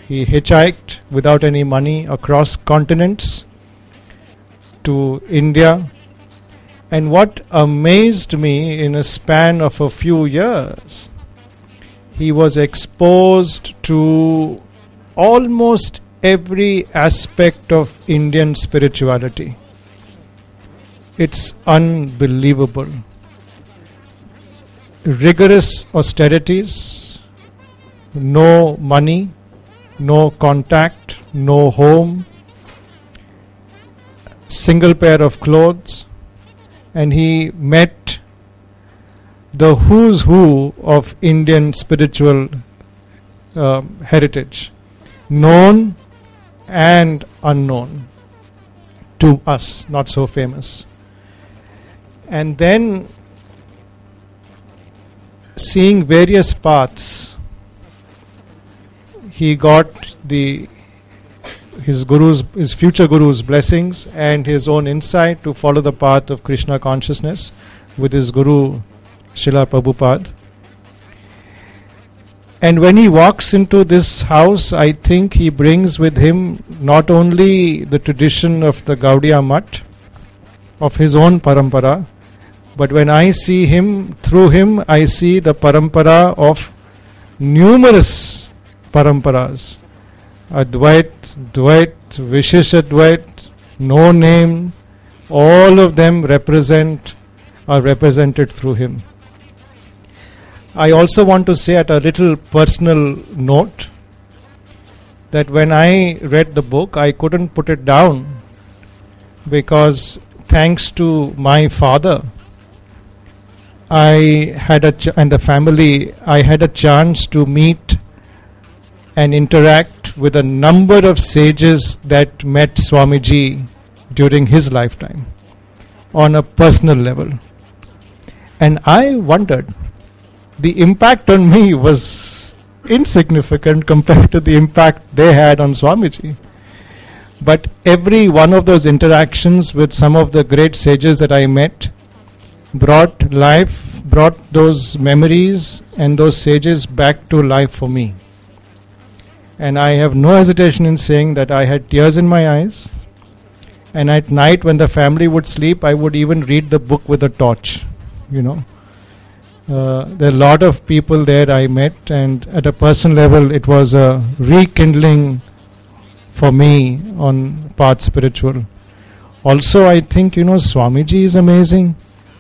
He hitchhiked without any money across continents to India. And what amazed me, in a span of a few years, he was exposed to almost every aspect of Indian spirituality. It's unbelievable. Rigorous austerities, no money, no contact, no home, single pair of clothes, and he met the who's who of Indian spiritual heritage, known and unknown to us, not so famous. And then seeing various paths, he got his future guru's blessings and his own insight to follow the path of Krishna consciousness with his guru Srila Prabhupada. And when he walks into this house, I think he brings with him not only the tradition of the Gaudiya Math, of his own parampara, but when I see him, through him, I see the parampara of numerous paramparas. Advait, Dvait, Visheshadvait, no name, all of them are represented through him. I also want to say, at a little personal note, that when I read the book, I couldn't put it down, because thanks to my father, and the family, I had a chance to meet and interact with a number of sages that met Swamiji during his lifetime on a personal level. And I wondered, the impact on me was insignificant compared to the impact they had on Swamiji. But every one of those interactions with some of the great sages that I met brought those memories and those sages back to life for me. And I have no hesitation in saying that I had tears in my eyes. And at night when the family would sleep, I would even read the book with a torch. There are a lot of people there I met, and at a personal level it was a rekindling for me on path spiritual. Also, I think, Swamiji is amazing.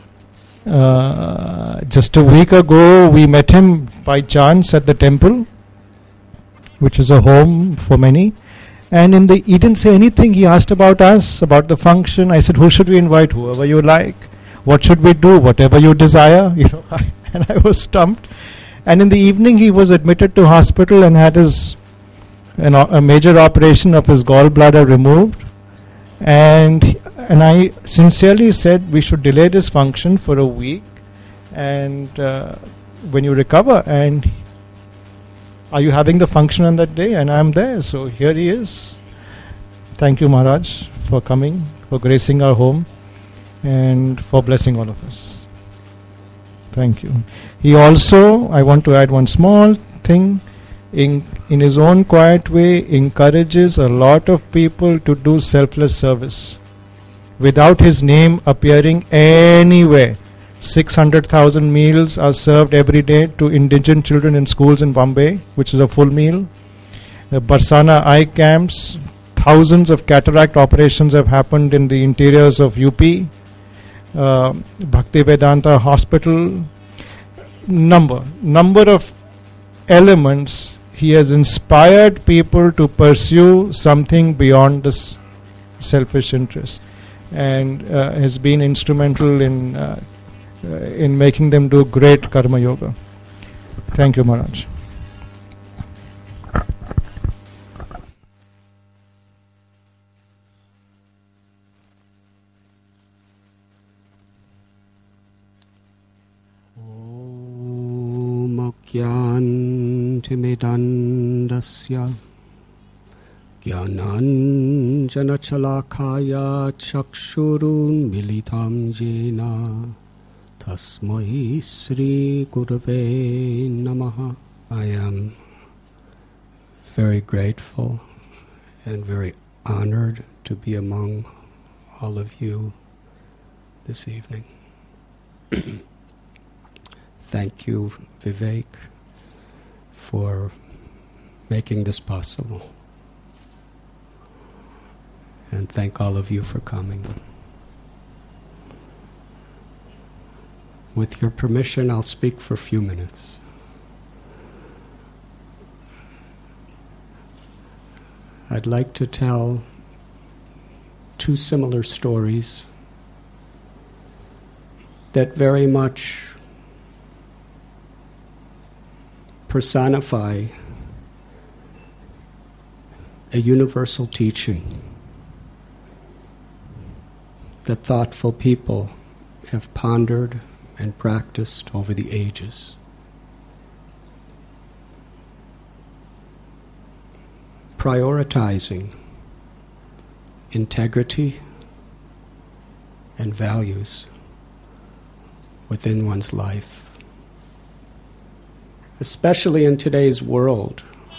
Just a week ago we met him by chance at the temple, which is a home for many, and he didn't say anything. He asked about us, about the function. I said, who should we invite? Whoever you like. What should we do? Whatever you desire. And I was stumped. And in the evening he was admitted to hospital and had a major operation of his gallbladder removed, and I sincerely said we should delay this function for a week, and when you recover. And are you having the function on that day? And I'm there, so here he is. Thank you, Maharaj, for coming, for gracing our home, and for blessing all of us. Thank you. He also, I want to add one small thing, in his own quiet way encourages a lot of people to do selfless service without his name appearing anywhere. 600,000 meals are served every day to indigent children in schools in Bombay, which is a full meal. The Barsana eye camps, thousands of cataract operations have happened in the interiors of UP. Bhaktivedanta Hospital, number of elements. He has inspired people to pursue something beyond this selfish interest, and has been instrumental in making them do great karma yoga. Thank you, Maharaj. Jnantimidandasya Jnananjanachalakaya Chakshurun Militam Jena Tasmai Sri Gurave Namaha. I am very grateful and very honored to be among all of you this evening. Thank you, Vivek, for making this possible. And thank all of you for coming. With your permission, I'll speak for a few minutes. I'd like to tell two similar stories that very much personify a universal teaching that thoughtful people have pondered and practiced over the ages. Prioritizing integrity and values within one's life, especially in today's world.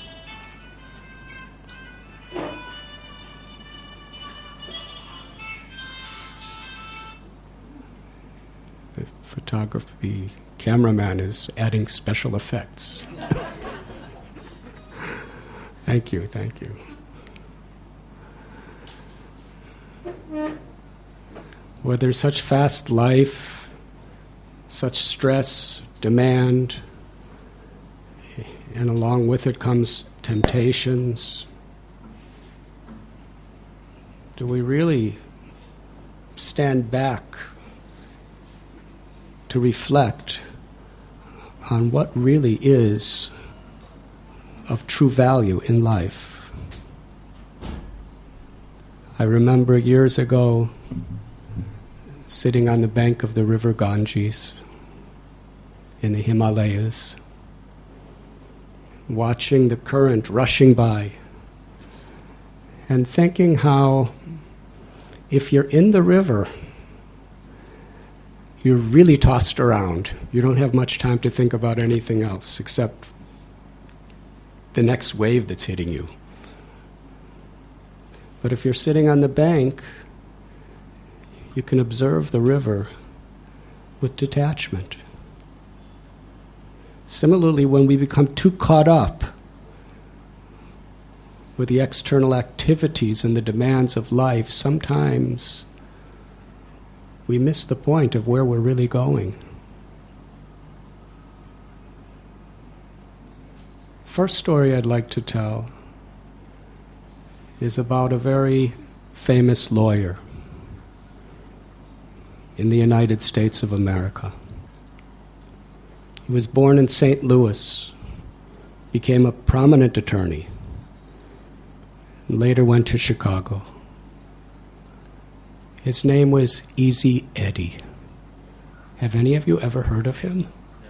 The cameraman is adding special effects. Thank you. Where there's such fast life, such stress, demand, and along with it comes temptations, do we really stand back to reflect on what really is of true value in life? I remember years ago sitting on the bank of the river Ganges in the Himalayas, watching the current rushing by and thinking how if you're in the river, you're really tossed around. You don't have much time to think about anything else except the next wave that's hitting you. But if you're sitting on the bank, you can observe the river with detachment. Similarly, when we become too caught up with the external activities and the demands of life, sometimes we miss the point of where we're really going. First story I'd like to tell is about a very famous lawyer in the United States of America. He was born in St. Louis, became a prominent attorney, and later went to Chicago. His name was Easy Eddie. Have any of you ever heard of him?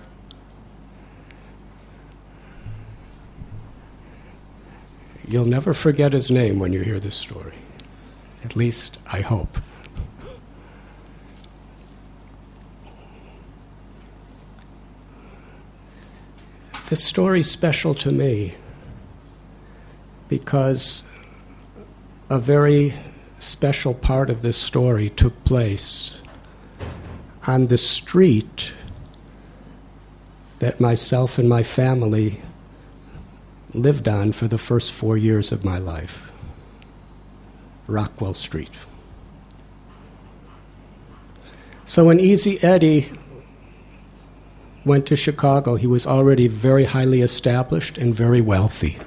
You'll never forget his name when you hear this story. At least, I hope. This story's special to me because a very special part of this story took place on the street that myself and my family lived on for the first 4 years of my life, Rockwell Street. So when Easy Eddie went to Chicago, he was already very highly established and very wealthy.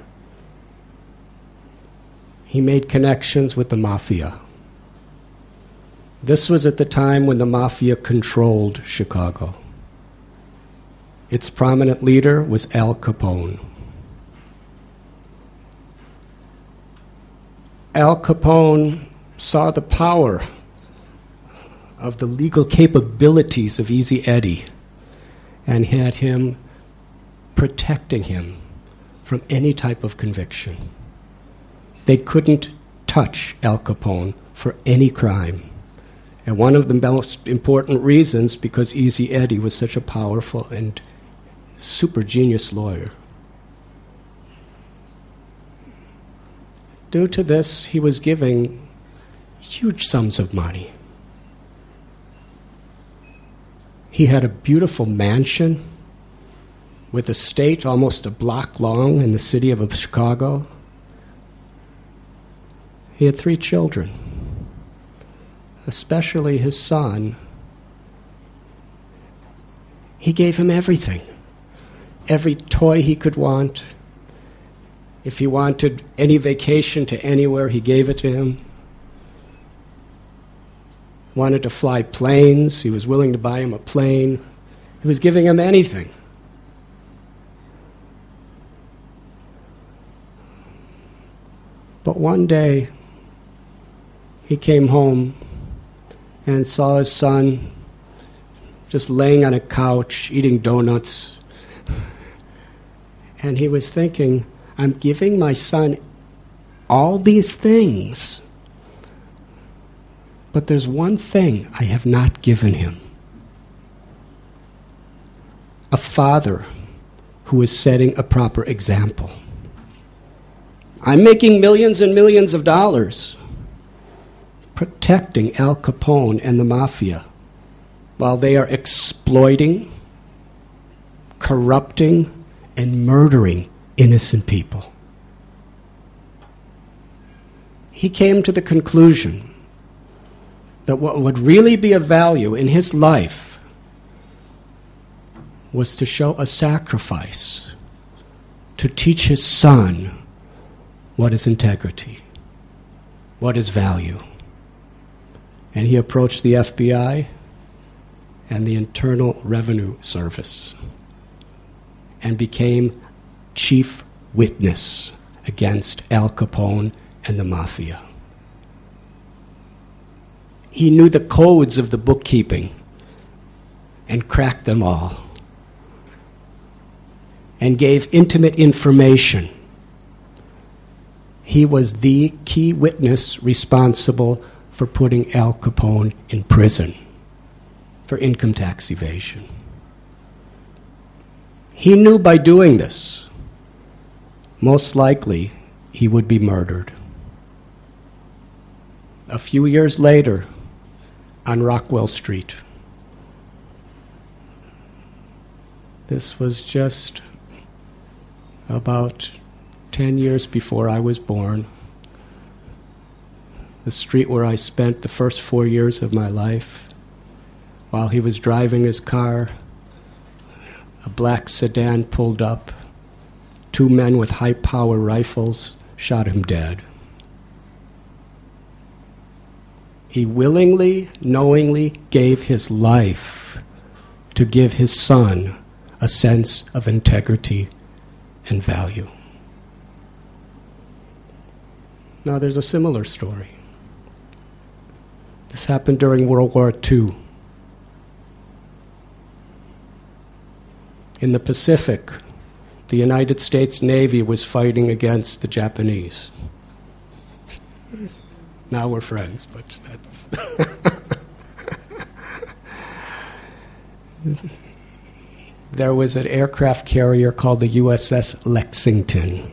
He made connections with the mafia. This was at the time when the mafia controlled Chicago. Its prominent leader was Al Capone. Al Capone saw the power of the legal capabilities of Easy Eddie and had him protecting him from any type of conviction. They couldn't touch Al Capone for any crime. And one of the most important reasons, because Easy Eddie was such a powerful and super genius lawyer. Due to this, he was giving huge sums of money. He had a beautiful mansion with a estate almost a block long in the city of Chicago. He had 3 children, especially his son. He gave him everything, every toy he could want. If he wanted any vacation to anywhere, he gave it to him. Wanted to fly planes, he was willing to buy him a plane. He was giving him anything. But one day, he came home and saw his son just laying on a couch, eating donuts. And he was thinking, I'm giving my son all these things, but there's one thing I have not given him. A father who is setting a proper example. I'm making millions and millions of dollars protecting Al Capone and the mafia while they are exploiting, corrupting, and murdering innocent people. He came to the conclusion that what would really be of value in his life was to show a sacrifice, to teach his son what is integrity, what is value. And he approached the FBI and the Internal Revenue Service and became chief witness against Al Capone and the mafia. He knew the codes of the bookkeeping and cracked them all and gave intimate information. He was the key witness responsible for putting Al Capone in prison for income tax evasion. He knew by doing this, most likely he would be murdered. A few years later, on Rockwell Street, this was just about 10 years before I was born, the street where I spent the first 4 years of my life. While he was driving his car, a black sedan pulled up. 2 men with high-power rifles shot him dead. He willingly, knowingly gave his life to give his son a sense of integrity and value. Now, there's a similar story. This happened during World War II. In the Pacific, the United States Navy was fighting against the Japanese. Now we're friends, but that's... There was an aircraft carrier called the USS Lexington.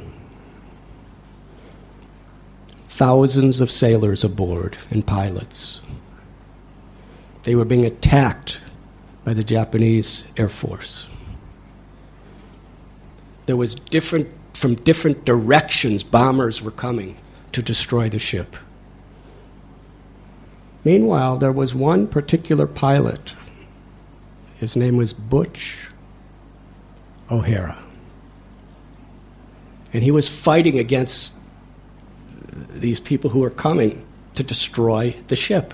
Thousands of sailors aboard and pilots. They were being attacked by the Japanese Air Force. There was from different directions, bombers were coming to destroy the ship. Meanwhile, there was one particular pilot. His name was Butch O'Hara. And he was fighting against these people who were coming to destroy the ship.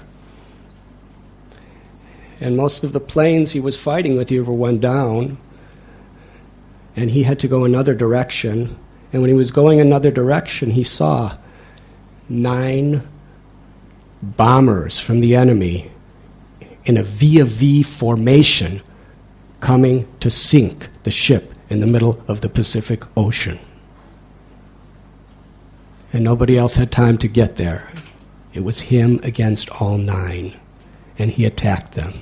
And most of the planes he was fighting with either went down, and he had to go another direction. And when he was going another direction, he saw 9 bombers from the enemy in a V formation coming to sink the ship in the middle of the Pacific Ocean. And nobody else had time to get there. It was him against all 9, and he attacked them.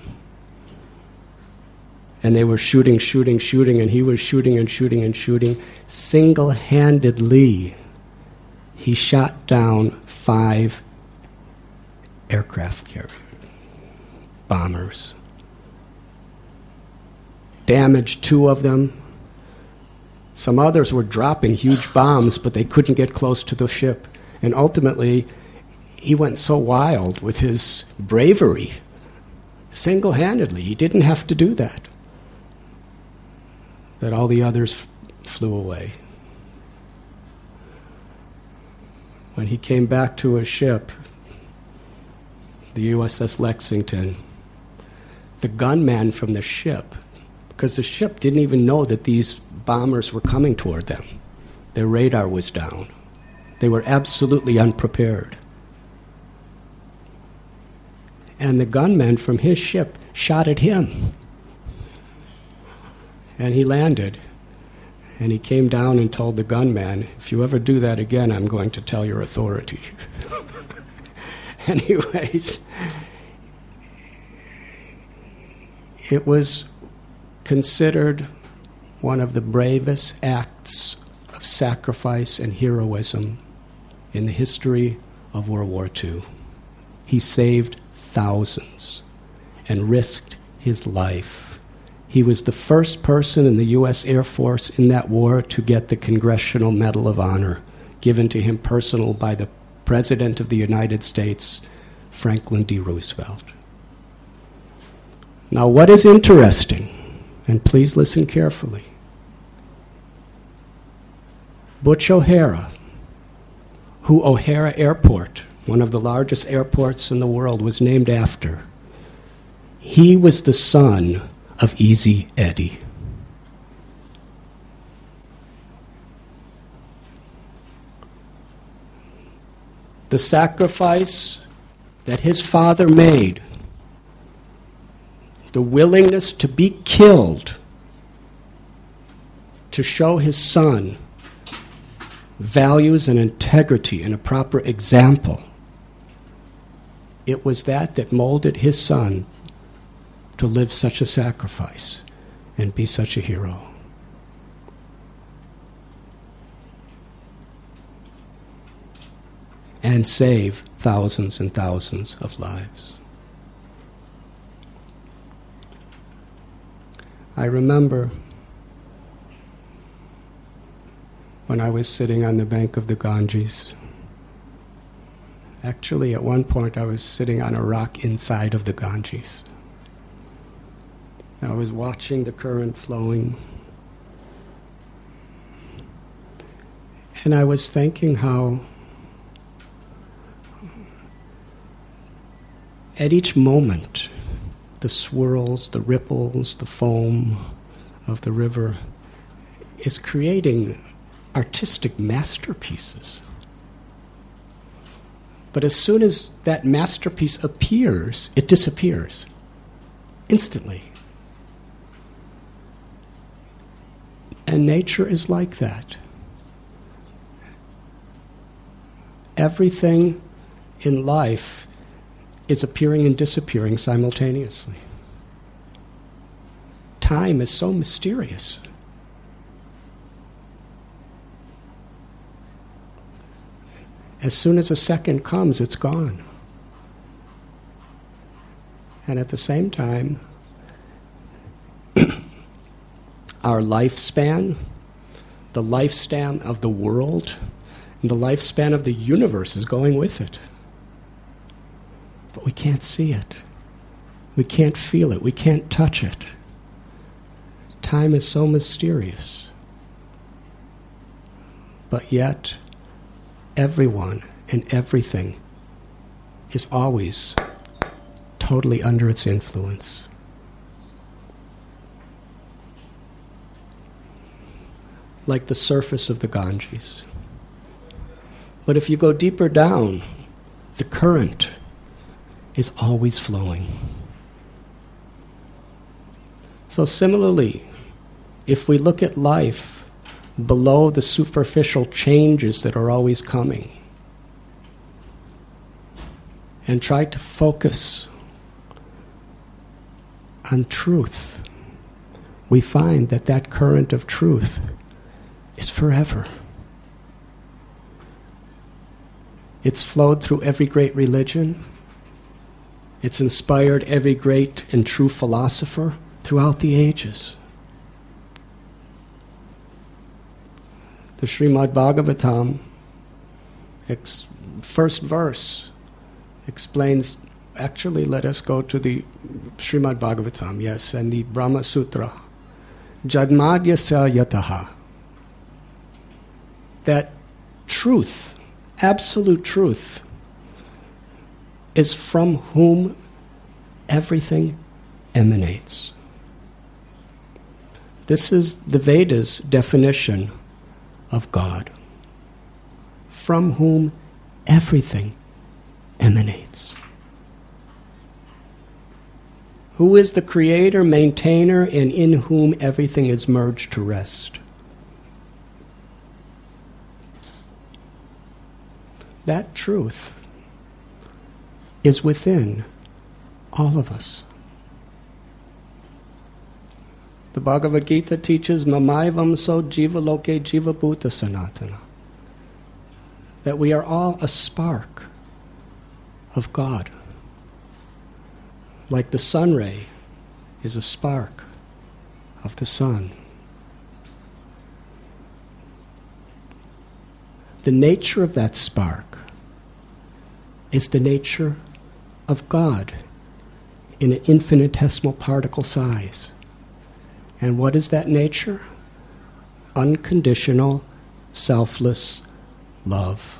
And they were shooting, and he was shooting and shooting and shooting. Single-handedly, he shot down 5 aircraft carrier bombers, damaged 2 of them. Some others were dropping huge bombs, but they couldn't get close to the ship. And ultimately, he went so wild with his bravery, single-handedly, he didn't have to do that, that all the others flew away. When he came back to his ship, the USS Lexington, the gunman from the ship, because the ship didn't even know that these bombers were coming toward them. Their radar was down. They were absolutely unprepared. And the gunman from his ship shot at him. And he landed. And he came down and told the gunman, if you ever do that again, I'm going to tell your authority. Anyways, it was considered one of the bravest acts of sacrifice and heroism in the history of World War II. He saved thousands and risked his life. He was the first person in the U.S. Air Force in that war to get the Congressional Medal of Honor, given to him personal by the President of the United States, Franklin D. Roosevelt. Now, what is interesting, and please listen carefully, Butch O'Hara, who O'Hara Airport, one of the largest airports in the world, was named after, he was the son of Easy Eddie. The sacrifice that his father made, the willingness to be killed to show his son values and integrity and a proper example, it was that molded his son to live such a sacrifice and be such a hero. And save thousands and thousands of lives. I remember when I was sitting on the bank of the Ganges. Actually, at one point I was sitting on a rock inside of the Ganges. I was watching the current flowing, and I was thinking how at each moment, the swirls, the ripples, the foam of the river is creating artistic masterpieces. But as soon as that masterpiece appears, it disappears instantly. And nature is like that. Everything in life is appearing and disappearing simultaneously. Time is so mysterious. As soon as a second comes, it's gone. And at the same time, our lifespan, the lifespan of the world, and the lifespan of the universe is going with it. But we can't see it. We can't feel it. We can't touch it. Time is so mysterious. But yet, everyone and everything is always totally under its influence. Like the surface of the Ganges. But if you go deeper down, the current is always flowing. So similarly, if we look at life below the superficial changes that are always coming and try to focus on truth, we find that that current of truth is forever. It's flowed through every great religion. It's inspired every great and true philosopher throughout the ages. The Srimad Bhagavatam, first verse, explains, actually let us go to the Srimad Bhagavatam, yes, and the Brahma Sutra. Jadmadyasya yataha. That truth, absolute truth, is from whom everything emanates. This is the Vedas' definition of God, from whom everything emanates. Who is the creator, maintainer, and in whom everything is merged to rest? That truth is within all of us. The Bhagavad Gita teaches Mamaivam so jiva loke jiva bhuta sanatana, that we are all a spark of God. Like the sun ray is a spark of the sun. The nature of that spark is the nature of God in an infinitesimal particle size. And what is that nature? Unconditional, selfless love.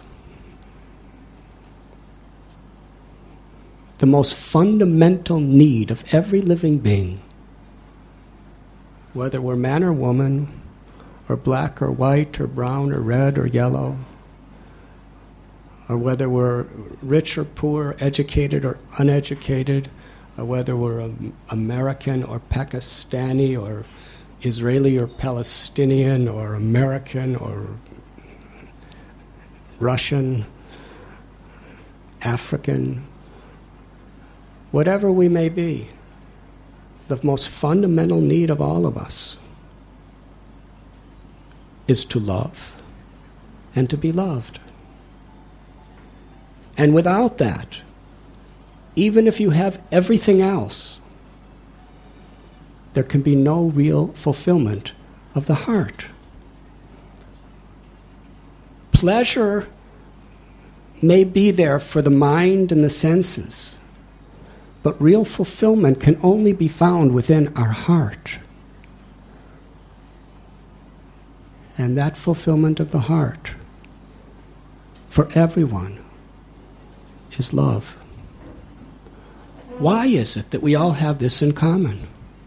The most fundamental need of every living being, whether we're man or woman, or black or white, or brown or red or yellow, or whether we're rich or poor, educated or uneducated, or whether we're American or Pakistani or Israeli or Palestinian or American or Russian, African, whatever we may be, the most fundamental need of all of us is to love and to be loved. And without that, even if you have everything else, there can be no real fulfillment of the heart. Pleasure may be there for the mind and the senses, but real fulfillment can only be found within our heart. And that fulfillment of the heart, for everyone, is love. Why is it that we all have this in common?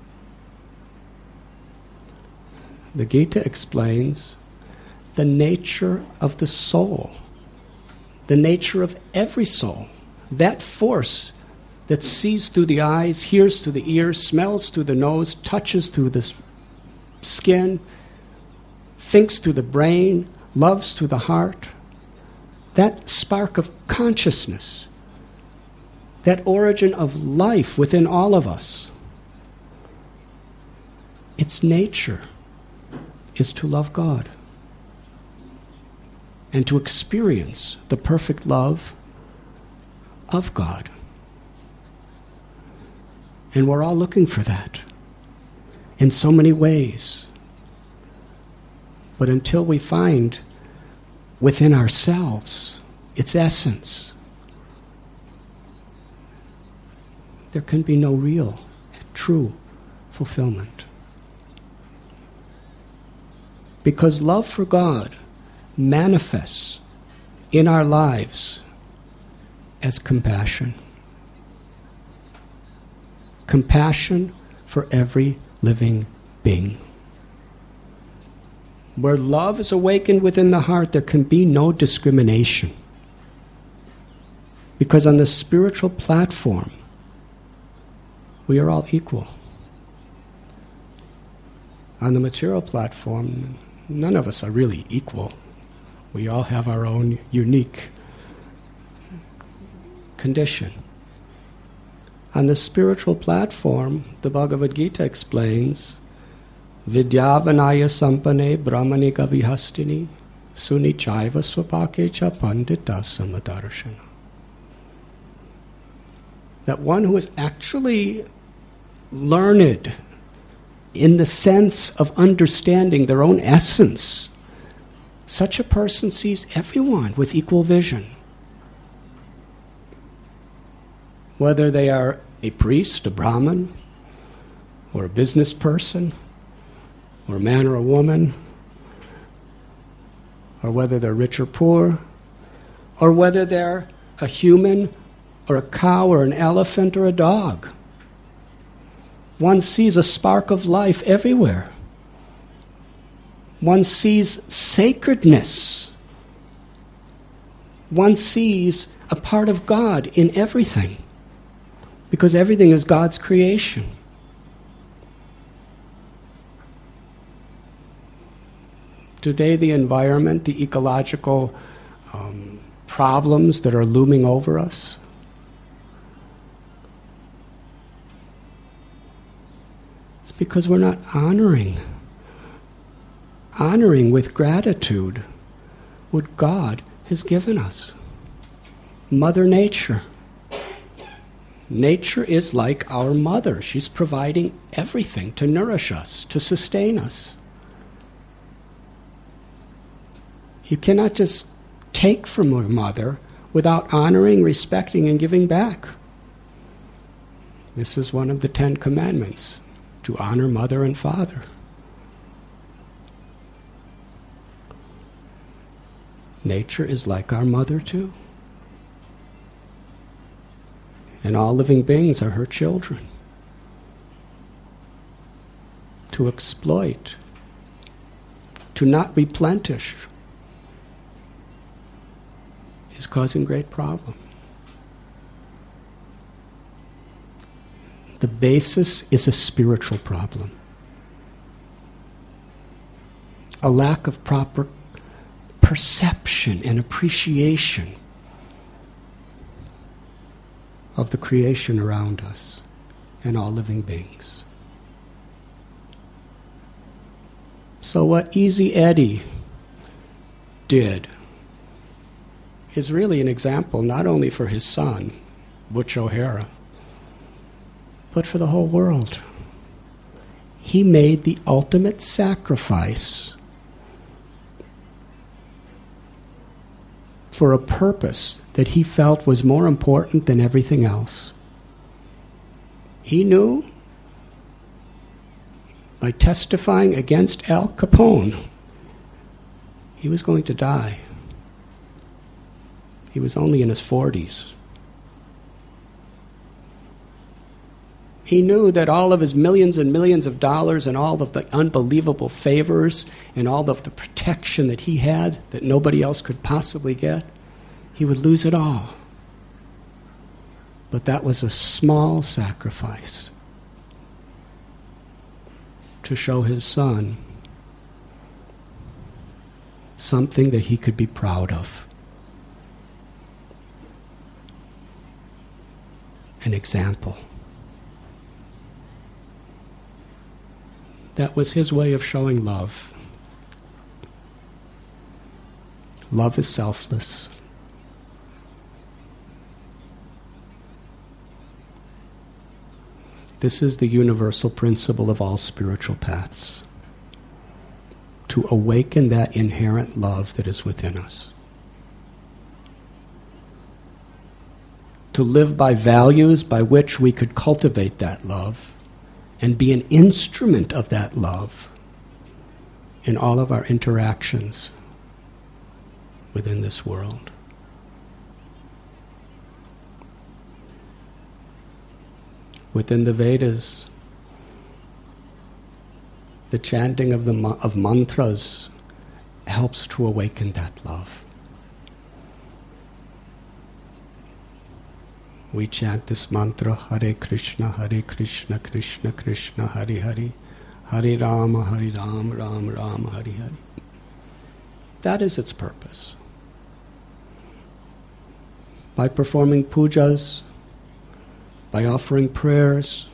The Gita explains the nature of the soul, the nature of every soul, that force that sees through the eyes, hears through the ears, smells through the nose, touches through the skin, thinks through the brain, loves through the heart. That spark of consciousness, that origin of life within all of us, its nature is to love God and to experience the perfect love of God. And we're all looking for that in so many ways. But until we find within ourselves its essence, there can be no real, true fulfillment. Because love for God manifests in our lives as compassion. Compassion for every living being. Where love is awakened within the heart, there can be no discrimination. Because on the spiritual platform, we are all equal. On the material platform, none of us are really equal. We all have our own unique condition. On the spiritual platform, the Bhagavad Gita explains, Vidyavanaya sampane brahmani kavihastini Sunichaiva swapakecha pandita samadarshana. That one who is actually learned in the sense of understanding their own essence, such a person sees everyone with equal vision. Whether they are a priest, a Brahmin, or a business person, or a man or a woman, or whether they're rich or poor, or whether they're a human or a cow or an elephant or a dog. One sees a spark of life everywhere. One sees sacredness. One sees a part of God in everything, because everything is God's creation. Today, the environment, the ecological problems that are looming over us, it's because we're not honoring with gratitude what God has given us. Mother Nature. Nature is like our mother. She's providing everything to nourish us, to sustain us. You cannot just take from your mother without honoring, respecting, and giving back. This is one of the 10 Commandments, to honor mother and father. Nature is like our mother too. And all living beings are her children. To exploit, to not replenish, is causing great problem. The basis is a spiritual problem. A lack of proper perception and appreciation of the creation around us and all living beings. So what Easy Eddie did is really an example not only for his son, Butch O'Hara, but for the whole world. He made the ultimate sacrifice for a purpose that he felt was more important than everything else. He knew by testifying against Al Capone, he was going to die. He was only in his 40s. He knew that all of his millions and millions of dollars and all of the unbelievable favors and all of the protection that he had that nobody else could possibly get, he would lose it all. But that was a small sacrifice to show his son something that he could be proud of. An example. That was his way of showing love. Love is selfless. This is the universal principle of all spiritual paths. To awaken that inherent love that is within us. To live by values by which we could cultivate that love and be an instrument of that love in all of our interactions within this world. Within the Vedas, the chanting of mantras helps to awaken that love. We chant this mantra, Hare Krishna, Krishna Krishna, Hare Hare, Hare Rama, Ram Ram, Hare Hare. That is its purpose. By performing pujas, by offering prayers,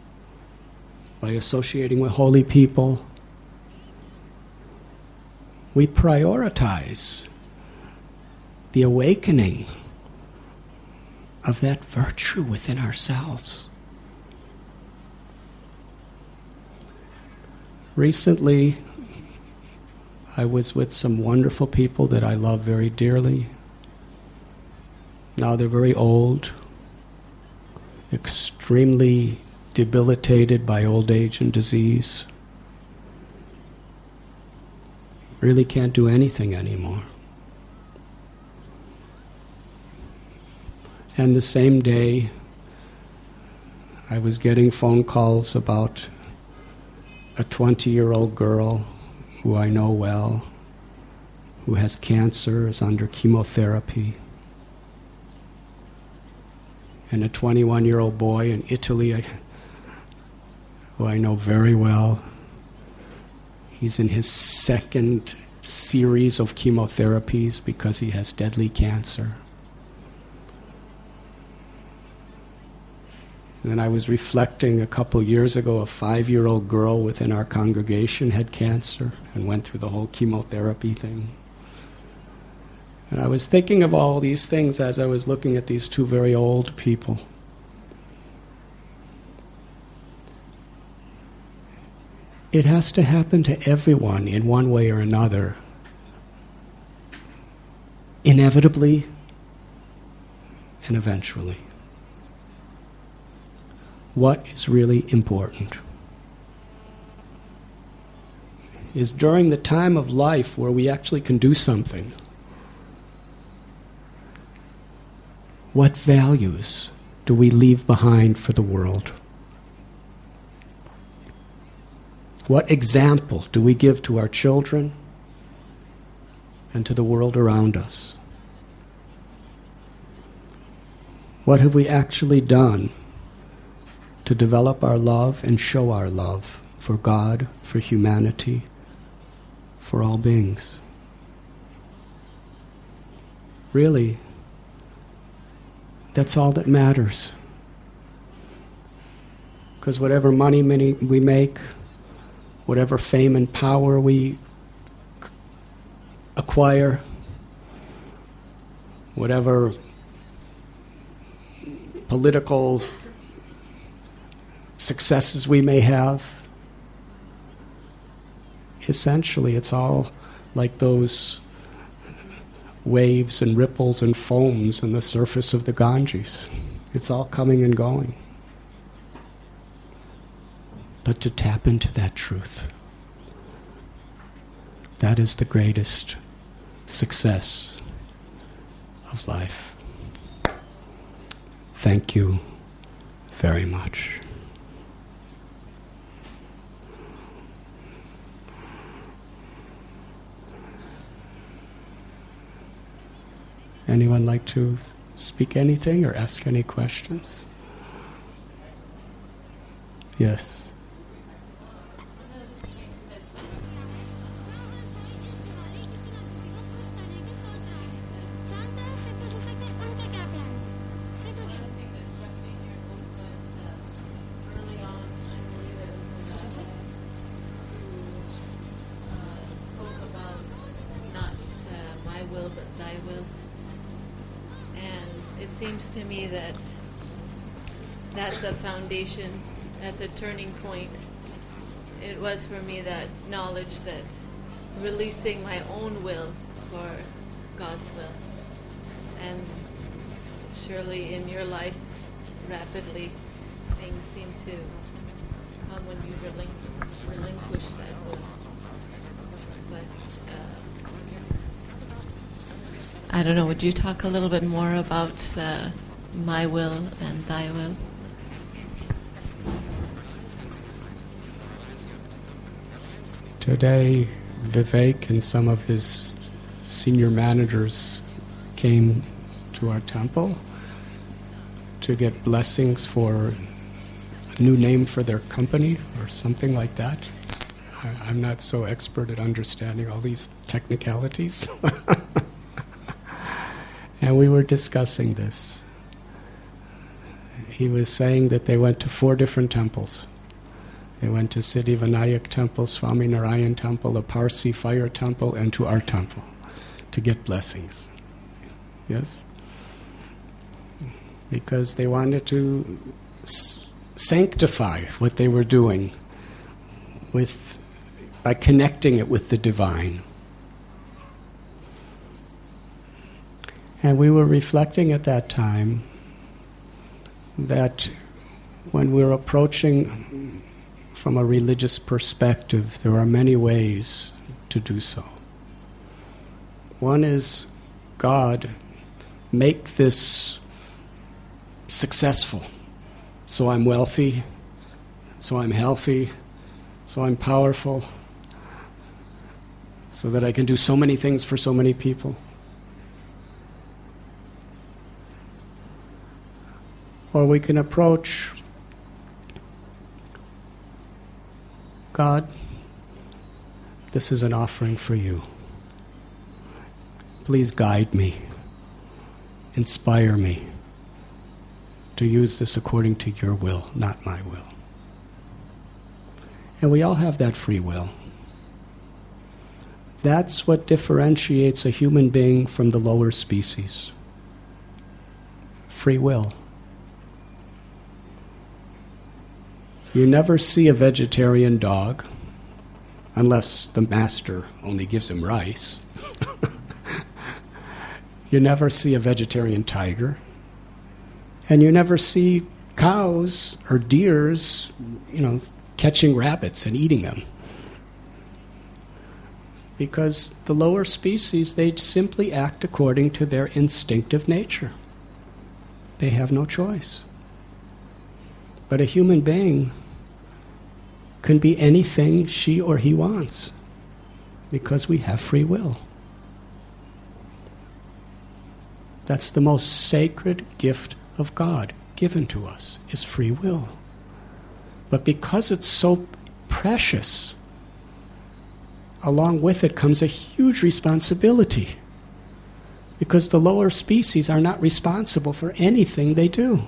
by associating with holy people, we prioritize the awakening of that virtue within ourselves. Recently, I was with some wonderful people that I love very dearly. Now they're very old, extremely debilitated by old age and disease. Really can't do anything anymore. And the same day, I was getting phone calls about a 20-year-old girl who I know well, who has cancer, is under chemotherapy, and a 21-year-old boy in Italy who I know very well. He's in his second series of chemotherapies because he has deadly cancer. And then I was reflecting a couple years ago, a 5-year-old girl within our congregation had cancer and went through the whole chemotherapy thing. And I was thinking of all these things as I was looking at these two very old people. It has to happen to everyone in one way or another. Inevitably and eventually. What is really important is during the time of life where we actually can do something. What values do we leave behind for the world? What example do we give to our children and to the world around us? What have we actually done to develop our love and show our love for God, for humanity, for all beings? Really, that's all that matters. Because whatever money we make, whatever fame and power we acquire, whatever political successes we may have, essentially it's all like those waves and ripples and foams on the surface of the Ganges. It's all coming and going. But to tap into that truth, that is the greatest success of life. Thank you very much. Anyone like to speak anything or ask any questions? Yes. To me that that's a foundation, that's a turning point. It was for me that knowledge that releasing my own will for God's will. And surely in your life, rapidly, things seem to come when you relinquish that will. But I don't know, would you talk a little bit more about my will and thy will? Today, Vivek and some of his senior managers came to our temple to get blessings for a new name for their company or something like that. I'm not so expert at understanding all these technicalities. And we were discussing this. He was saying that they went to 4 different temples They went to Siddhi Vinayak Temple, Swami Narayan Temple, a Parsi fire temple, and to our temple to get blessings. Yes? Because they wanted to sanctify what they were doing by connecting it with the divine. And we were reflecting at that time that when we're approaching from a religious perspective, there are many ways to do so. One is, God, make this successful, so I'm wealthy, so I'm healthy, so I'm powerful, so that I can do so many things for so many people. Or we can approach God, this is an offering for you. Please guide me, inspire me to use this according to your will, not my will. And we all have that free will. That's what differentiates a human being from the lower species. Free will. You never see a vegetarian dog, unless the master only gives him rice. You never see a vegetarian tiger. And you never see cows or deers, catching rabbits and eating them. Because the lower species, they simply act according to their instinctive nature. They have no choice. But a human being can be anything she or he wants, because we have free will. That's the most sacred gift of God given to us, is free will. But because it's so precious, along with it comes a huge responsibility, because the lower species are not responsible for anything they do.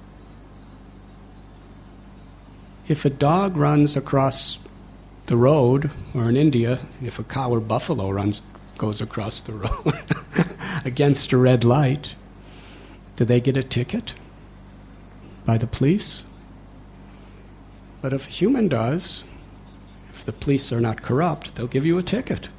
If a dog runs across the road, or in India, if a cow or buffalo goes across the road against a red light, do they get a ticket by the police? But if a human does, if the police are not corrupt, they'll give you a ticket.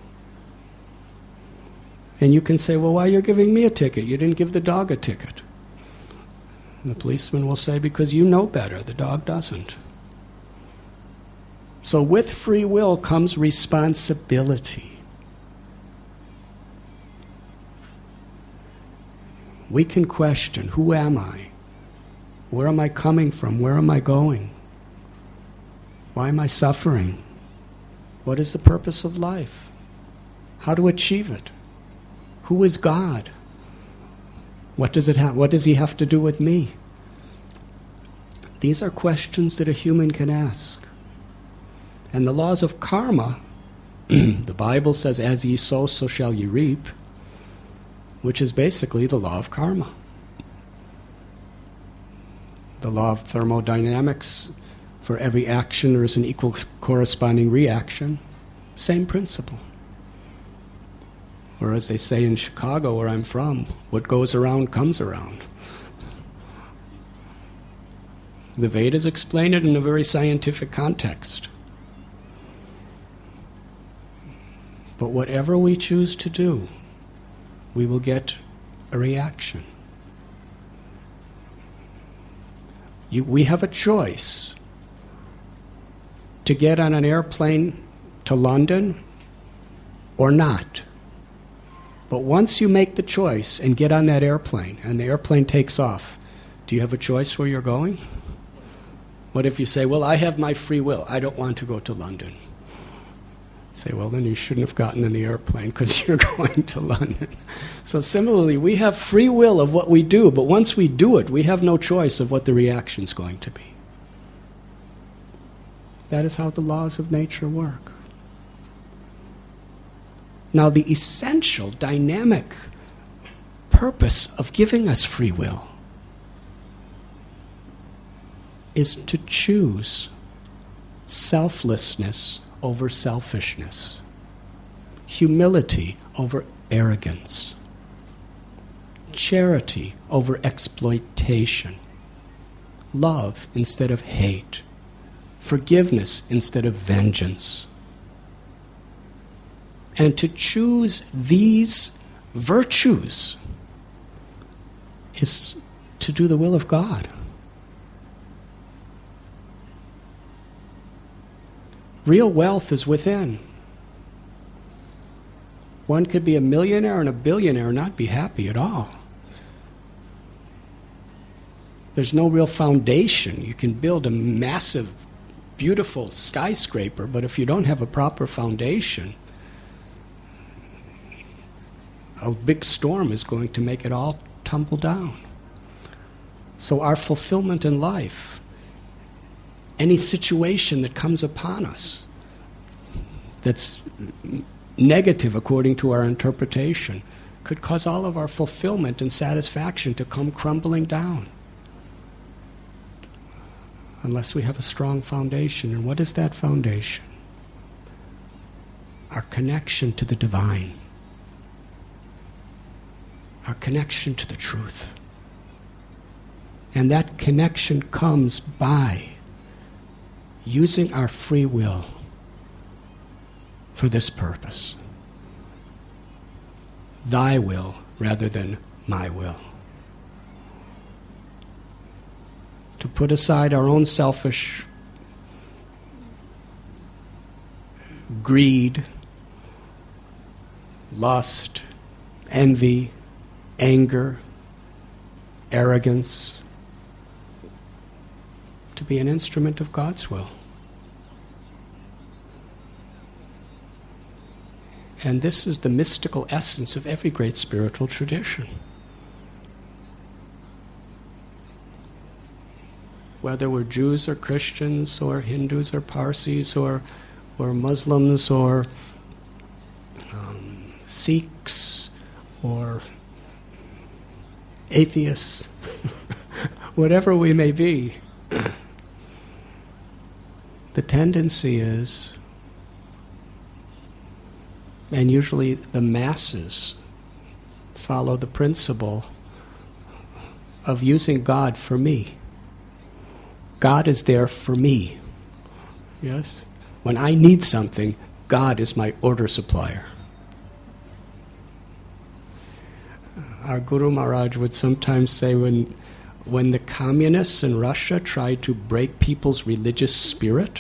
And you can say, well, why are you giving me a ticket? You didn't give the dog a ticket. And the policeman will say, because you know better, the dog doesn't. So with free will comes responsibility. We can question, who am I? Where am I coming from? Where am I going? Why am I suffering? What is the purpose of life? How to achieve it? Who is God? What does he have to do with me? These are questions that a human can ask. And the laws of karma, the Bible says, as ye sow, so shall ye reap, which is basically the law of karma. The law of thermodynamics, for every action there is an equal corresponding reaction. Same principle. Or as they say in Chicago, where I'm from, what goes around comes around. The Vedas explain it in a very scientific context. But whatever we choose to do, we will get a reaction. We have a choice to get on an airplane to London or not. But once you make the choice and get on that airplane, and the airplane takes off, do you have a choice where you're going? What if you say, well, I have my free will. I don't want to go to London. Say, well, then you shouldn't have gotten in the airplane because you're going to London. So similarly, we have free will of what we do, but once we do it, we have no choice of what the reaction's going to be. That is how the laws of nature work. Now, the essential, dynamic purpose of giving us free will is to choose selflessness over selfishness, humility over arrogance, charity over exploitation, love instead of hate, forgiveness instead of vengeance. And to choose these virtues is to do the will of God. Real wealth is within. One could be a millionaire and a billionaire and not be happy at all. There's no real foundation. You can build a massive, beautiful skyscraper, but if you don't have a proper foundation, a big storm is going to make it all tumble down. So our fulfillment in life, any situation that comes upon us that's negative according to our interpretation, could cause all of our fulfillment and satisfaction to come crumbling down. Unless we have a strong foundation. And what is that foundation? Our connection to the divine. Our connection to the truth. And that connection comes by using our free will for this purpose. Thy will rather than my will. To put aside our own selfish greed, lust, envy, anger, arrogance, to be an instrument of God's will. And this is the mystical essence of every great spiritual tradition. Whether we're Jews or Christians or Hindus or Parsis or Muslims or Sikhs or atheists, whatever we may be, the tendency is, and usually the masses follow the principle of using God for me. God is there for me. Yes? When I need something, God is my order supplier. Our Guru Maharaj would sometimes say when the communists in Russia tried to break people's religious spirit,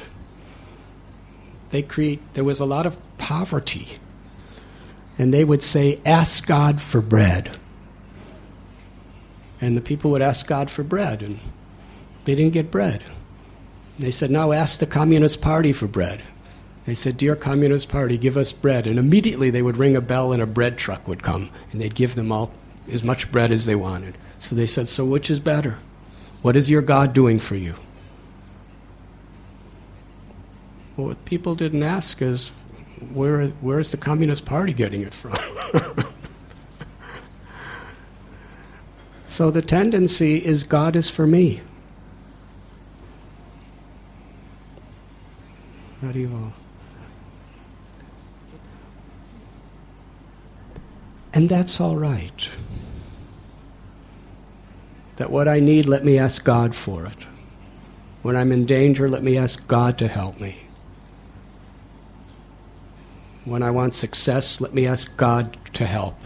there was a lot of poverty. And they would say, ask God for bread. And the people would ask God for bread, and they didn't get bread. They said, now ask the Communist Party for bread. They said, dear Communist Party, give us bread. And immediately they would ring a bell and a bread truck would come, and they'd give them all as much bread as they wanted. So they said, so which is better? What is your God doing for you? Well, what people didn't ask is, where is the Communist Party getting it from? So the tendency is God is for me. And that's all right. That what I need, let me ask God for it. When I'm in danger, let me ask God to help me. When I want success, let me ask God to help.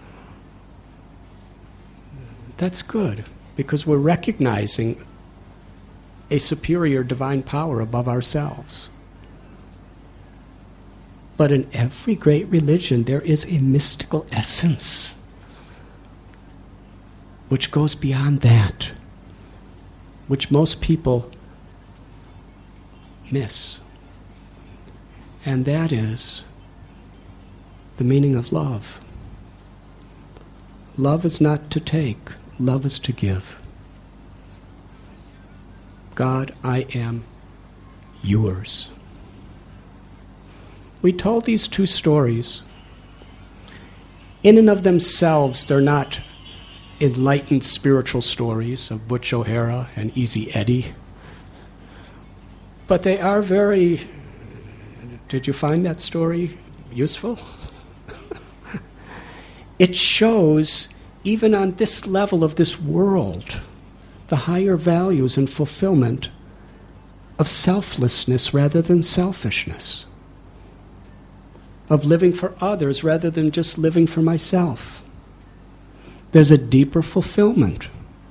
That's good, because we're recognizing a superior divine power above ourselves. But in every great religion, there is a mystical essence which goes beyond that, which most people miss. And that is the meaning of love. Love is not to take, love is to give. God, I am yours. We told these two stories. In and of themselves, they're not enlightened spiritual stories of Butch O'Hara and Easy Eddie. But they are very... Did you find that story useful? It shows, even on this level of this world, the higher values and fulfillment of selflessness rather than selfishness, of living for others rather than just living for myself. There's a deeper fulfillment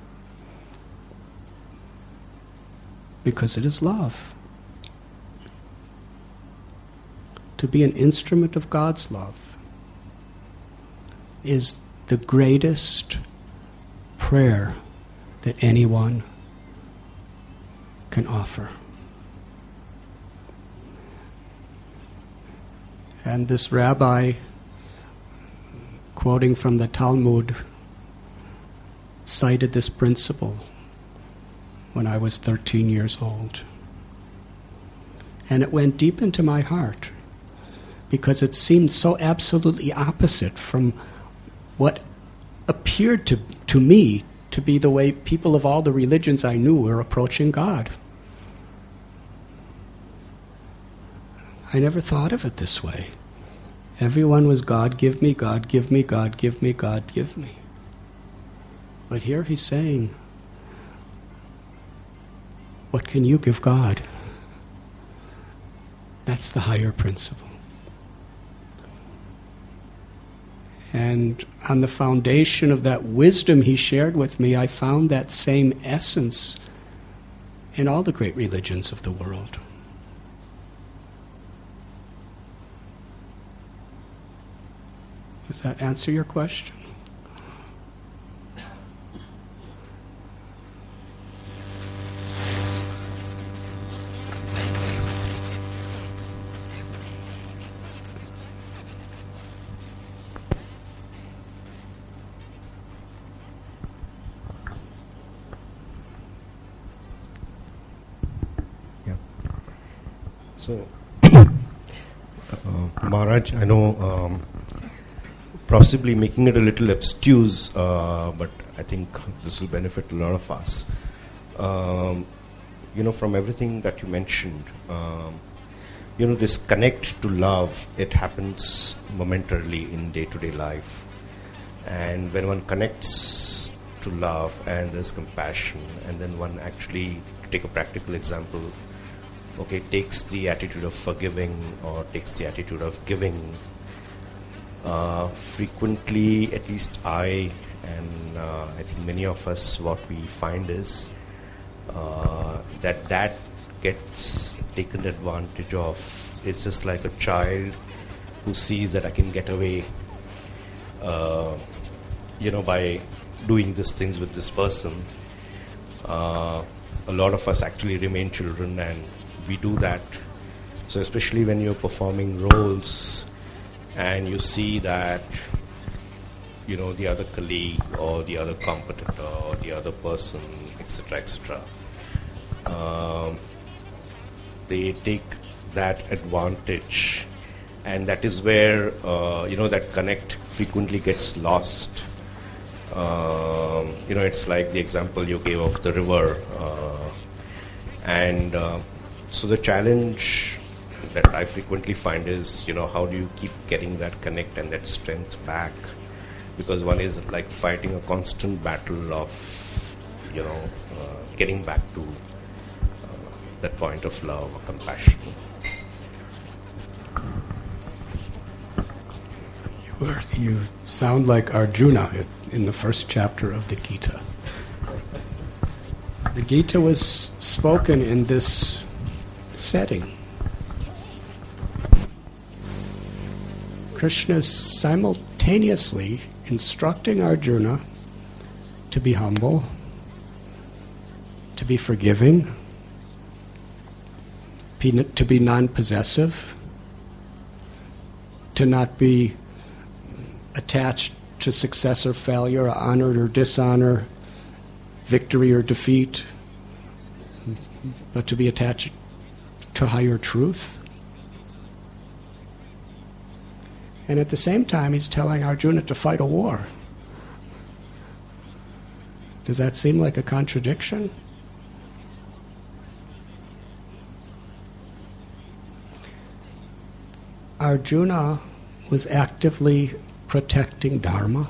because it is love. To be an instrument of God's love is the greatest prayer that anyone can offer. And this rabbi, quoting from the Talmud, cited this principle when I was 13 years old. And it went deep into my heart because it seemed so absolutely opposite from what appeared to me to be the way people of all the religions I knew were approaching God. I never thought of it this way. Everyone was God, give me, God, give me, God, give me, God, give me. But here he's saying, what can you give God? That's the higher principle. And on the foundation of that wisdom he shared with me, I found that same essence in all the great religions of the world. Does that answer your question? So, Maharaj, I know possibly making it a little abstruse, but I think this will benefit a lot of us. From everything that you mentioned, this connect to love, it happens momentarily in day-to-day life. And when one connects to love and there's compassion, and then one actually, to take a practical example, takes the attitude of forgiving or takes the attitude of giving, frequently, at least I and I think many of us, what we find is that gets taken advantage of. It's just like a child who sees that I can get away, by doing these things with this person. A lot of us actually remain children and we do that. So especially when you're performing roles and you see that, the other colleague or the other competitor or the other person, etc., they take that advantage, and that is where, that connect frequently gets lost. It's like the example you gave of the river. So the challenge that I frequently find is, how do you keep getting that connect and that strength back? Because one is like fighting a constant battle of, getting back to that point of love or compassion. You sound like Arjuna in the first chapter of the Gita. The Gita was spoken in this setting. Krishna is simultaneously instructing Arjuna to be humble, to be forgiving, to be non-possessive, to not be attached to success or failure, or honor or dishonor, victory or defeat, but to be attached to higher truth. And at the same time, he's telling Arjuna to fight a war. Does that seem like a contradiction? Arjuna was actively protecting Dharma.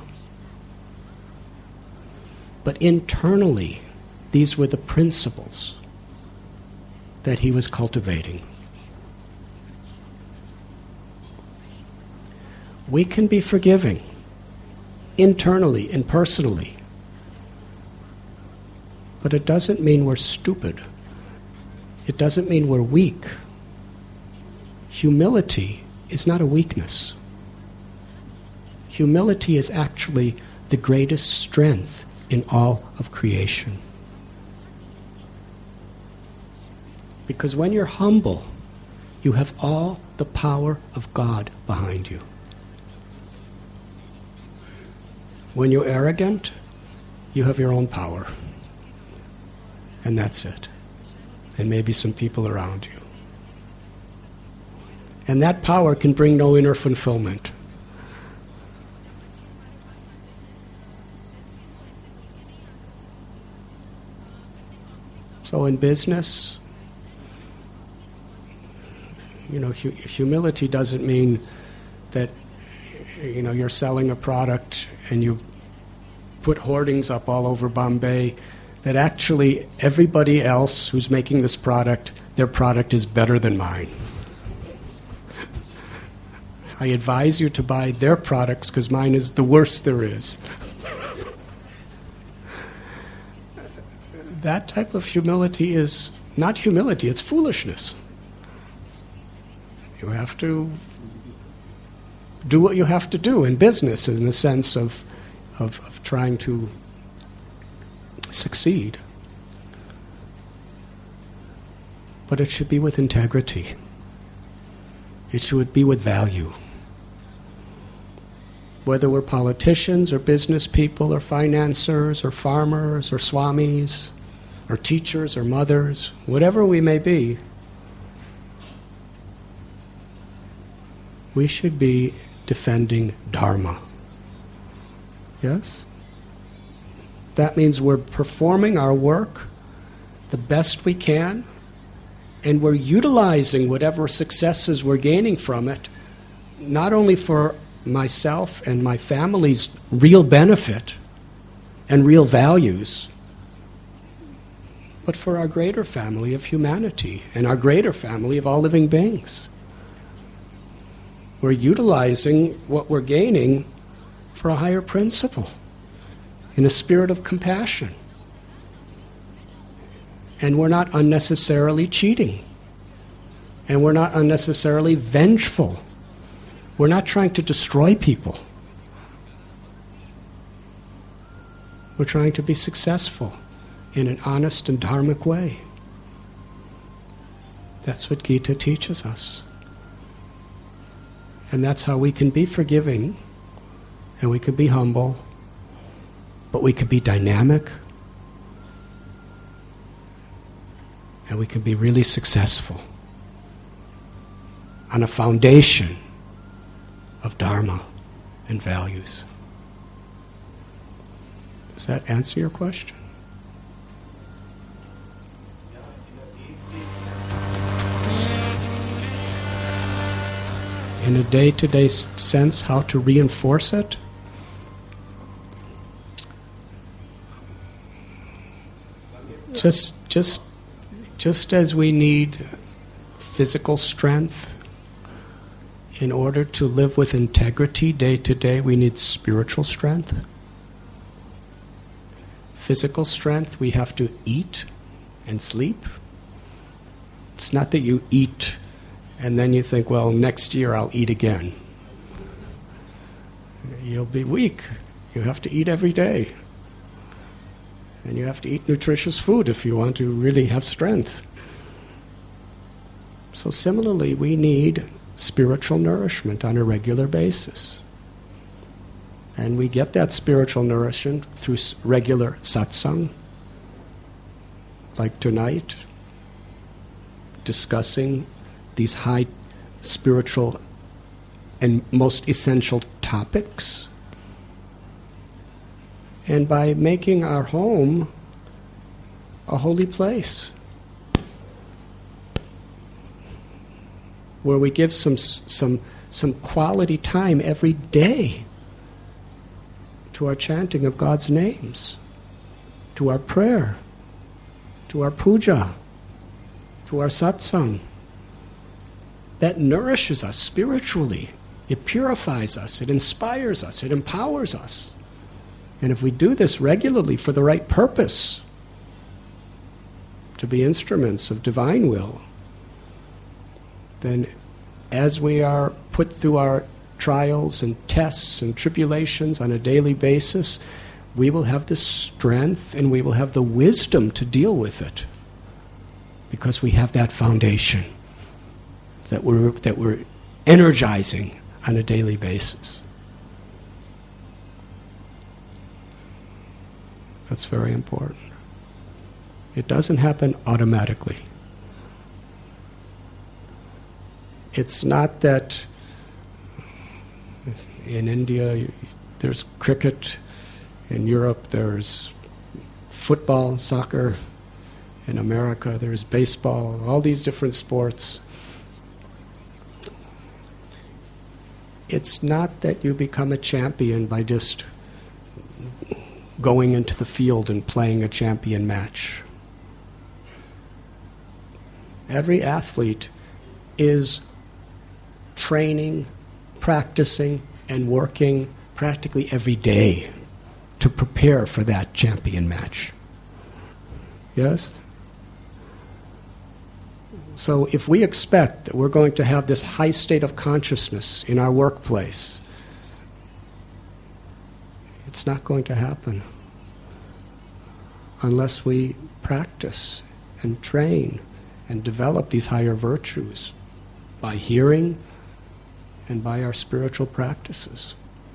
But internally, these were the principles that he was cultivating. We can be forgiving internally and personally, but it doesn't mean we're stupid. It doesn't mean we're weak. Humility is not a weakness. Humility is actually the greatest strength in all of creation. Because when you're humble, you have all the power of God behind you. When you're arrogant, you have your own power. And that's it. And maybe some people around you. And that power can bring no inner fulfillment. So in business, humility doesn't mean that you're selling a product and you put hoardings up all over Bombay that actually everybody else who's making this product, their product is better than mine. I advise you to buy their products because mine is the worst there is. That type of humility is not humility, it's foolishness. You have to do what you have to do in business in the sense of trying to succeed. But it should be with integrity. It should be with value. Whether we're politicians or business people or financiers or farmers or swamis or teachers or mothers, whatever we may be, we should be defending Dharma. Yes? That means we're performing our work the best we can, and we're utilizing whatever successes we're gaining from it, not only for myself and my family's real benefit and real values, but for our greater family of humanity and our greater family of all living beings. We're utilizing what we're gaining for a higher principle, in a spirit of compassion. And we're not unnecessarily cheating. And we're not unnecessarily vengeful. We're not trying to destroy people. We're trying to be successful in an honest and dharmic way. That's what Gita teaches us. And that's how we can be forgiving, and we can be humble, but we can be dynamic, and we can be really successful on a foundation of Dharma and values. Does that answer your question? In a day-to-day sense, how to reinforce it? Just as we need physical strength in order to live with integrity day to day, we need spiritual strength. Physical strength, we have to eat and sleep. It's not that you eat and then you think, well, next year I'll eat again. You'll be weak. You have to eat every day. And you have to eat nutritious food if you want to really have strength. So similarly, we need spiritual nourishment on a regular basis. And we get that spiritual nourishment through regular satsang, like tonight, discussing these high spiritual and most essential topics. And by making our home a holy place, where we give some some quality time every day to our chanting of God's names, to our prayer, to our puja, to our satsang. That nourishes us spiritually. It purifies us, it inspires us, it empowers us. And if we do this regularly for the right purpose, to be instruments of divine will, then as we are put through our trials and tests and tribulations on a daily basis, we will have the strength and we will have the wisdom to deal with it, because we have that foundation that we're energizing on a daily basis. That's very important. It doesn't happen automatically. It's not that in India there's cricket, in Europe there's football, soccer, in America there's baseball, all these different sports. It's not that you become a champion by just going into the field and playing a champion match. Every athlete is training, practicing, and working practically every day to prepare for that champion match. Yes? So if we expect that we're going to have this high state of consciousness in our workplace, it's not going to happen unless we practice and train and develop these higher virtues by hearing and by our spiritual practices.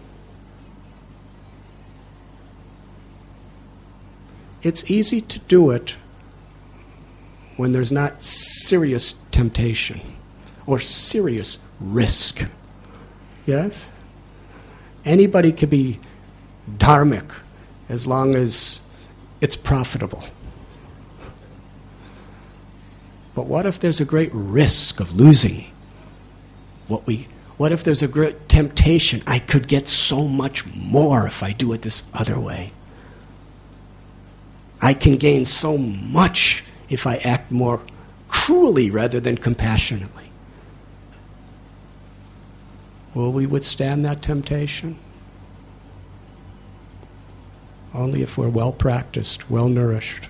It's easy to do it when there's not serious temptation or serious risk. Yes? Anybody could be dharmic as long as it's profitable. But what if there's a great risk of losing what if there's a great temptation? I could get so much more if I do it this other way. I can gain so much if I act more cruelly rather than compassionately. Will we withstand that temptation? Only if we're well practiced, well nourished.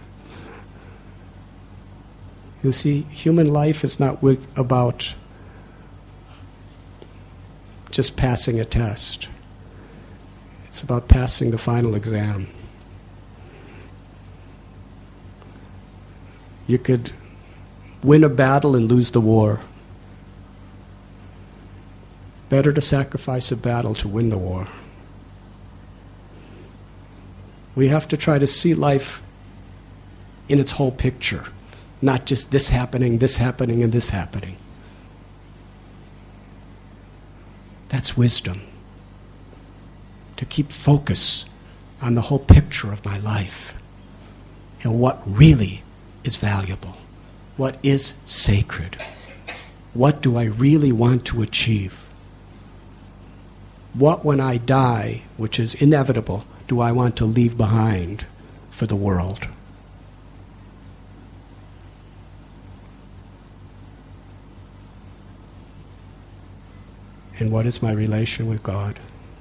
You see, human life is not about just passing a test. It's about passing the final exam. You could win a battle and lose the war. Better to sacrifice a battle to win the war. We have to try to see life in its whole picture, not just this happening, and this happening. That's wisdom. To keep focus on the whole picture of my life and what really is valuable, what is sacred, what do I really want to achieve? What, when I die, which is inevitable, do I want to leave behind for the world? And what is my relation with God?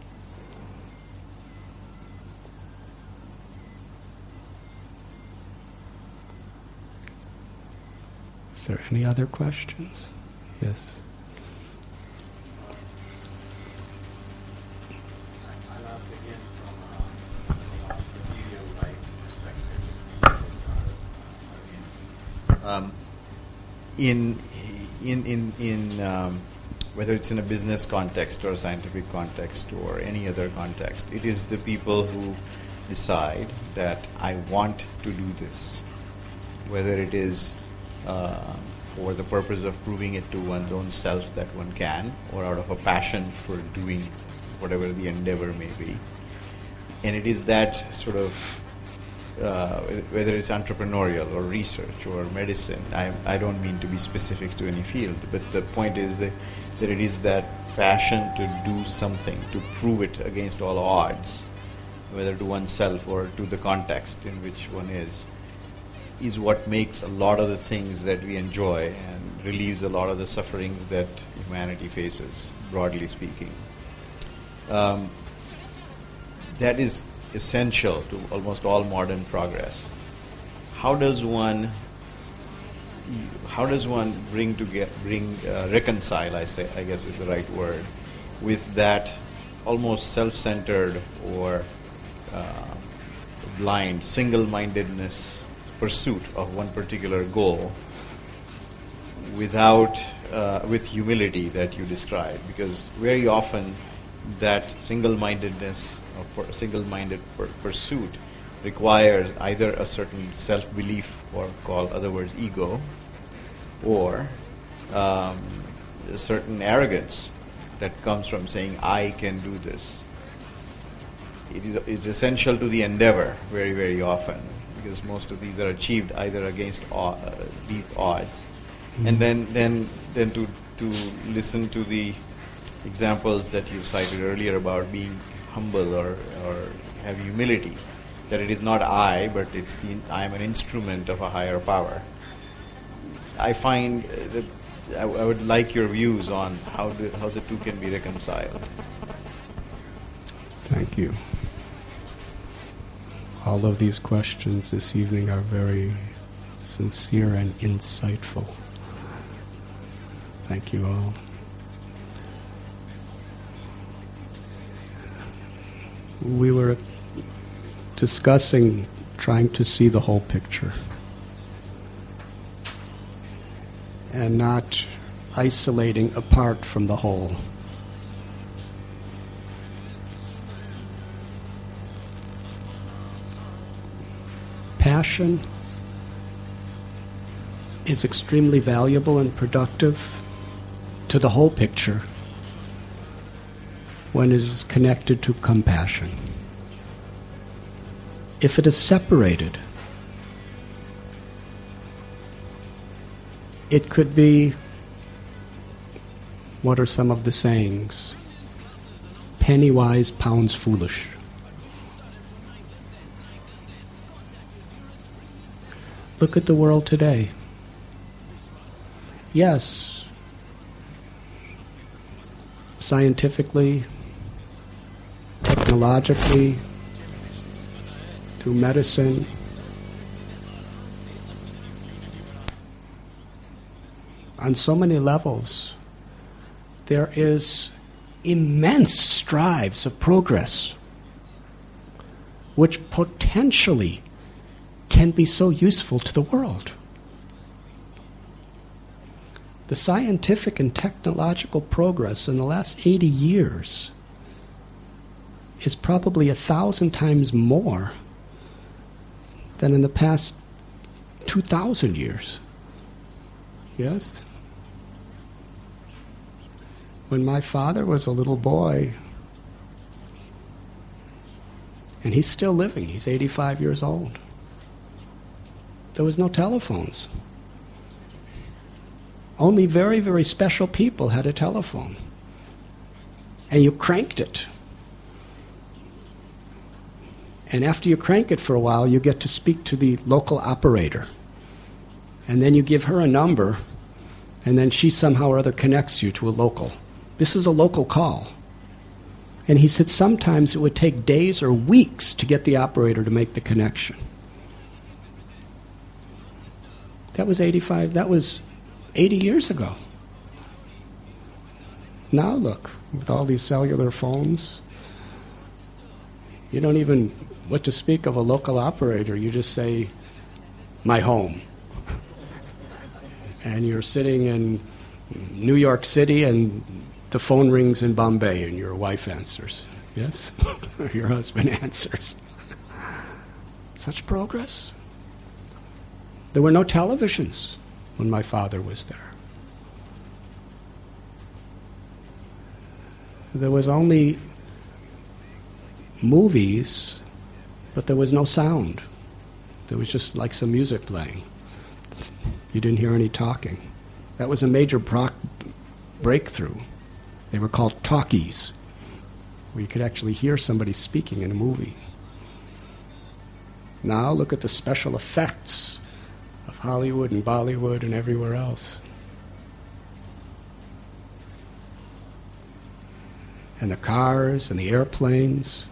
Is there any other questions? Yes. I'll ask again from a material life perspective. Whether it's in a business context or a scientific context or any other context, it is the people who decide that I want to do this, whether it is for the purpose of proving it to one's own self that one can, or out of a passion for doing whatever the endeavor may be. And it is that sort of, whether it's entrepreneurial or research or medicine, I don't mean to be specific to any field, but the point is that it is that passion to do something, to prove it against all odds, whether to oneself or to the context in which one is what makes a lot of the things that we enjoy and relieves a lot of the sufferings that humanity faces, broadly speaking. That is essential to almost all modern progress. How does one reconcile, I guess is the right word, with that almost self-centered or blind, single-mindedness pursuit of one particular goal with humility that you described? Because very often that single-mindedness or single-minded pursuit requires either a certain self-belief, or called other words ego, or a certain arrogance that comes from saying, I can do this. It's essential to the endeavor very, very often, because most of these are achieved either against deep odds. Mm-hmm. And then to listen to the examples that you cited earlier about being humble or have humility, that it is not I, but I am an instrument of a higher power. I find that I would like your views on how the two can be reconciled. Thank you. All of these questions this evening are very sincere and insightful. Thank you all. We were discussing trying to see the whole picture and not isolating apart from the whole. Passion is extremely valuable and productive to the whole picture when it is connected to compassion. If it is separated, it could be, what are some of the sayings? Penny wise, pounds foolish. Look at the world today. Yes, scientifically, technologically, through medicine, on so many levels, there is immense strides of progress which potentially can be so useful to the world. The scientific and technological progress in the last 80 years is probably 1,000 times more than in the past 2,000 years. Yes? When my father was a little boy, and he's still living, he's 85 years old, there was no telephones. Only very, very special people had a telephone. And you cranked it. And after you crank it for a while, you get to speak to the local operator. And then you give her a number, and then she somehow or other connects you to a local. This is a local call. And he said sometimes it would take days or weeks to get the operator to make the connection. That was 80 years ago. Now look, with all these cellular phones, you don't even, what to speak of a local operator, you just say, my home. And you're sitting in New York City and the phone rings in Bombay and your wife answers. Yes? Or your husband answers. Such progress. There were no televisions when my father was there. There was only movies, but there was no sound. There was just like some music playing. You didn't hear any talking. That was a major breakthrough They were called talkies, where you could actually hear somebody speaking in a movie. Now look at the special effects of Hollywood and Bollywood and everywhere else. And the cars and the airplanes.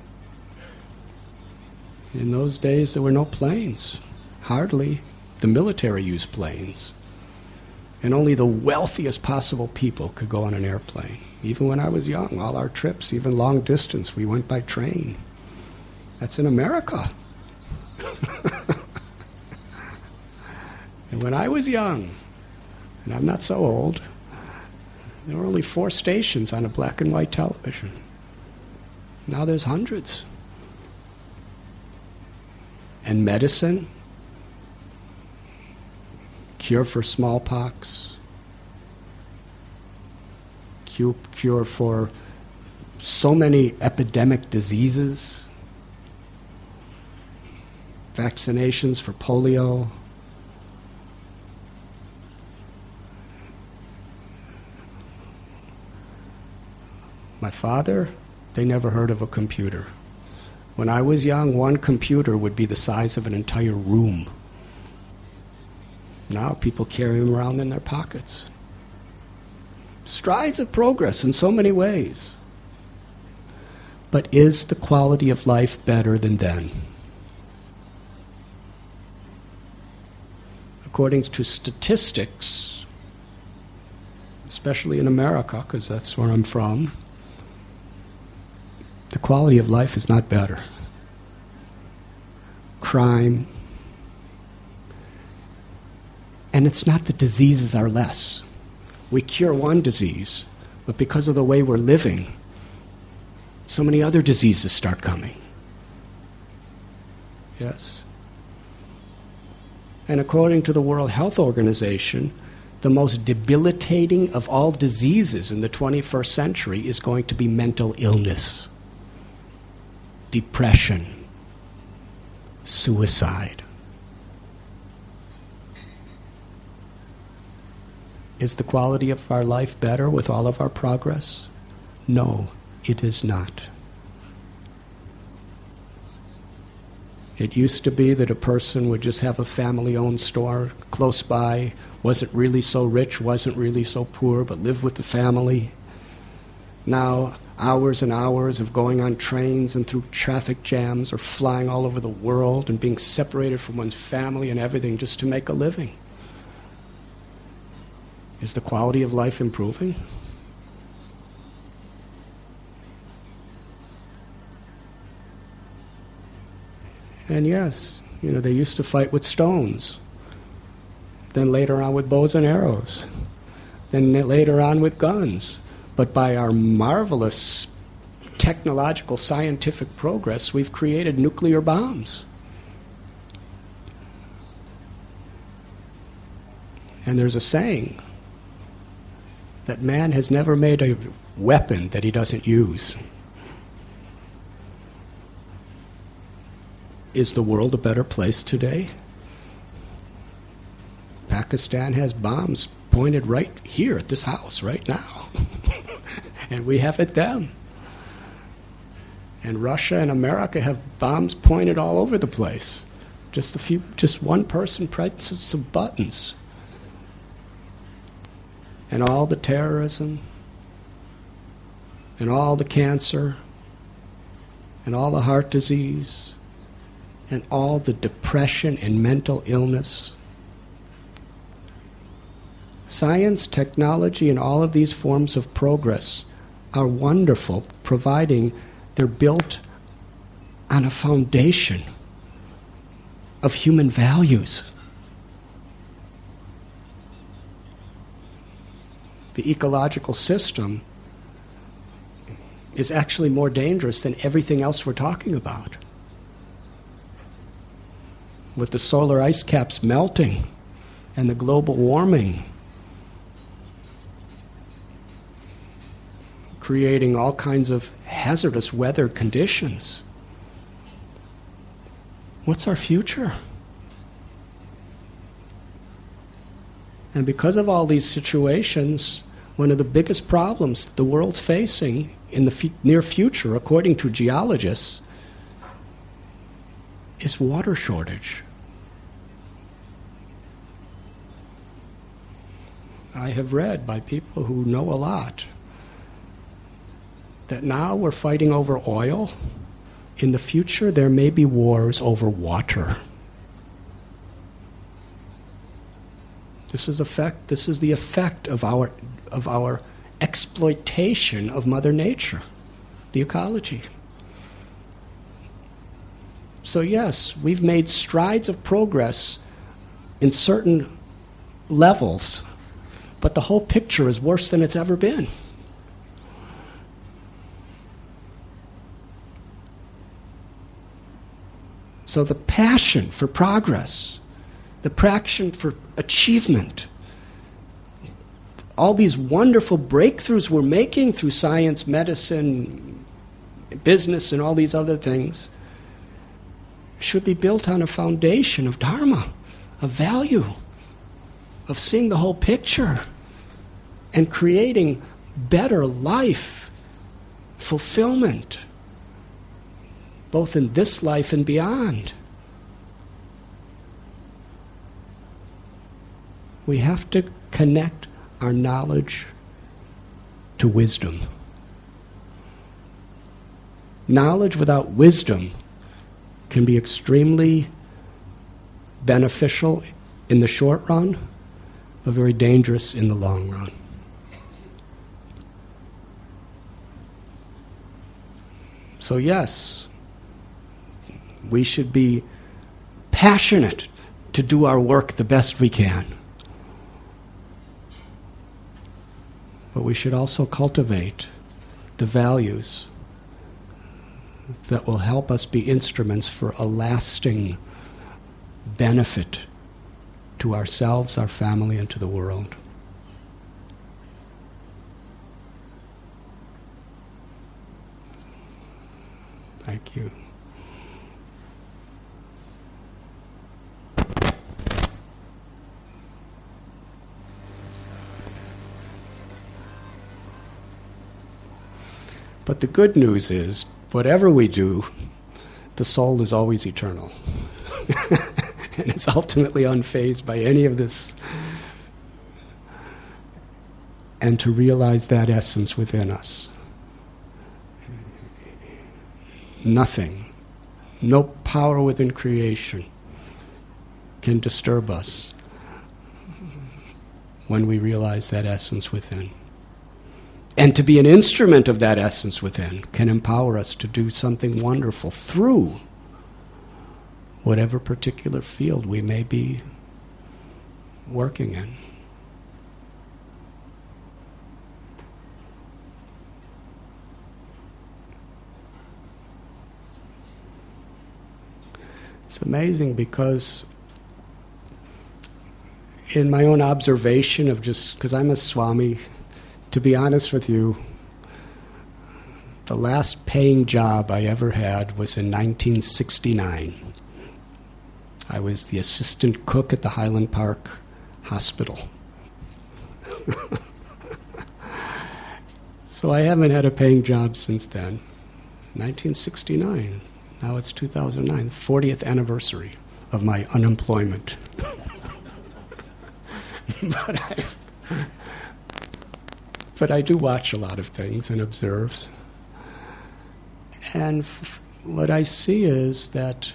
In those days there were no planes. Hardly. The military used planes. And only the wealthiest possible people could go on an airplane. Even when I was young, all our trips, even long distance, we went by train. That's in America. And when I was young, and I'm not so old, there were only 4 stations on a black and white television. Now there's hundreds. And medicine, cure for smallpox, cure for so many epidemic diseases, vaccinations for polio. My father, they never heard of a computer. When I was young, one computer would be the size of an entire room. Now people carry them around in their pockets. Strides of progress in so many ways. But is the quality of life better than then? According to statistics, especially in America, because that's where I'm from, the quality of life is not better. Crime. And it's not that diseases are less. We cure one disease, but because of the way we're living, so many other diseases start coming. Yes? And according to the World Health Organization, the most debilitating of all diseases in the 21st century is going to be mental illness, depression, suicide. Is the quality of our life better with all of our progress? No, it is not. It used to be that a person would just have a family-owned store close by, wasn't really so rich, wasn't really so poor, but lived with the family. Now, hours and hours of going on trains and through traffic jams or flying all over the world and being separated from one's family and everything just to make a living. Is the quality of life improving? And yes, they used to fight with stones. Then later on with bows and arrows. Then later on with guns. But by our marvelous technological scientific progress, we've created nuclear bombs. And there's a saying that man has never made a weapon that he doesn't use. Is the world a better place today? Pakistan has bombs pointed right here at this house right now. And we have at them. And Russia and America have bombs pointed all over the place. Just one person presses some buttons. And all the terrorism, and all the cancer, and all the heart disease, and all the depression and mental illness. Science, technology, and all of these forms of progress are wonderful, providing they're built on a foundation of human values. The ecological system is actually more dangerous than everything else we're talking about. With the solar ice caps melting and the global warming, creating all kinds of hazardous weather conditions. What's our future? And because of all these situations, one of the biggest problems the world's facing in the near future, according to geologists, is water shortage. I have read by people who know a lot that now we're fighting over oil. In the future, there may be wars over water. This is the effect of our exploitation of Mother Nature, the ecology. So yes, we've made strides of progress in certain levels, but the whole picture is worse than it's ever been. So the passion for progress, the passion for achievement, all these wonderful breakthroughs we're making through science, medicine, business, and all these other things should be built on a foundation of dharma, of value, of seeing the whole picture and creating better life, fulfillment, both in this life and beyond. We have to connect our knowledge to wisdom. Knowledge without wisdom can be extremely beneficial in the short run, but very dangerous in the long run. So yes, we should be passionate to do our work the best we can. But we should also cultivate the values that will help us be instruments for a lasting benefit to ourselves, our family, and to the world. Thank you. But the good news is, whatever we do, the soul is always eternal. And it's ultimately unfazed by any of this. And to realize that essence within us. Nothing, no power within creation can disturb us when we realize that essence within. And to be an instrument of that essence within can empower us to do something wonderful through whatever particular field we may be working in. It's amazing because in my own observation of just, because I'm a Swami, to be honest with you, the last paying job I ever had was in 1969. I was the assistant cook at the Highland Park Hospital. So I haven't had a paying job since then. 1969. Now it's 2009, the 40th anniversary of my unemployment. But I do watch a lot of things and observe. And what I see is that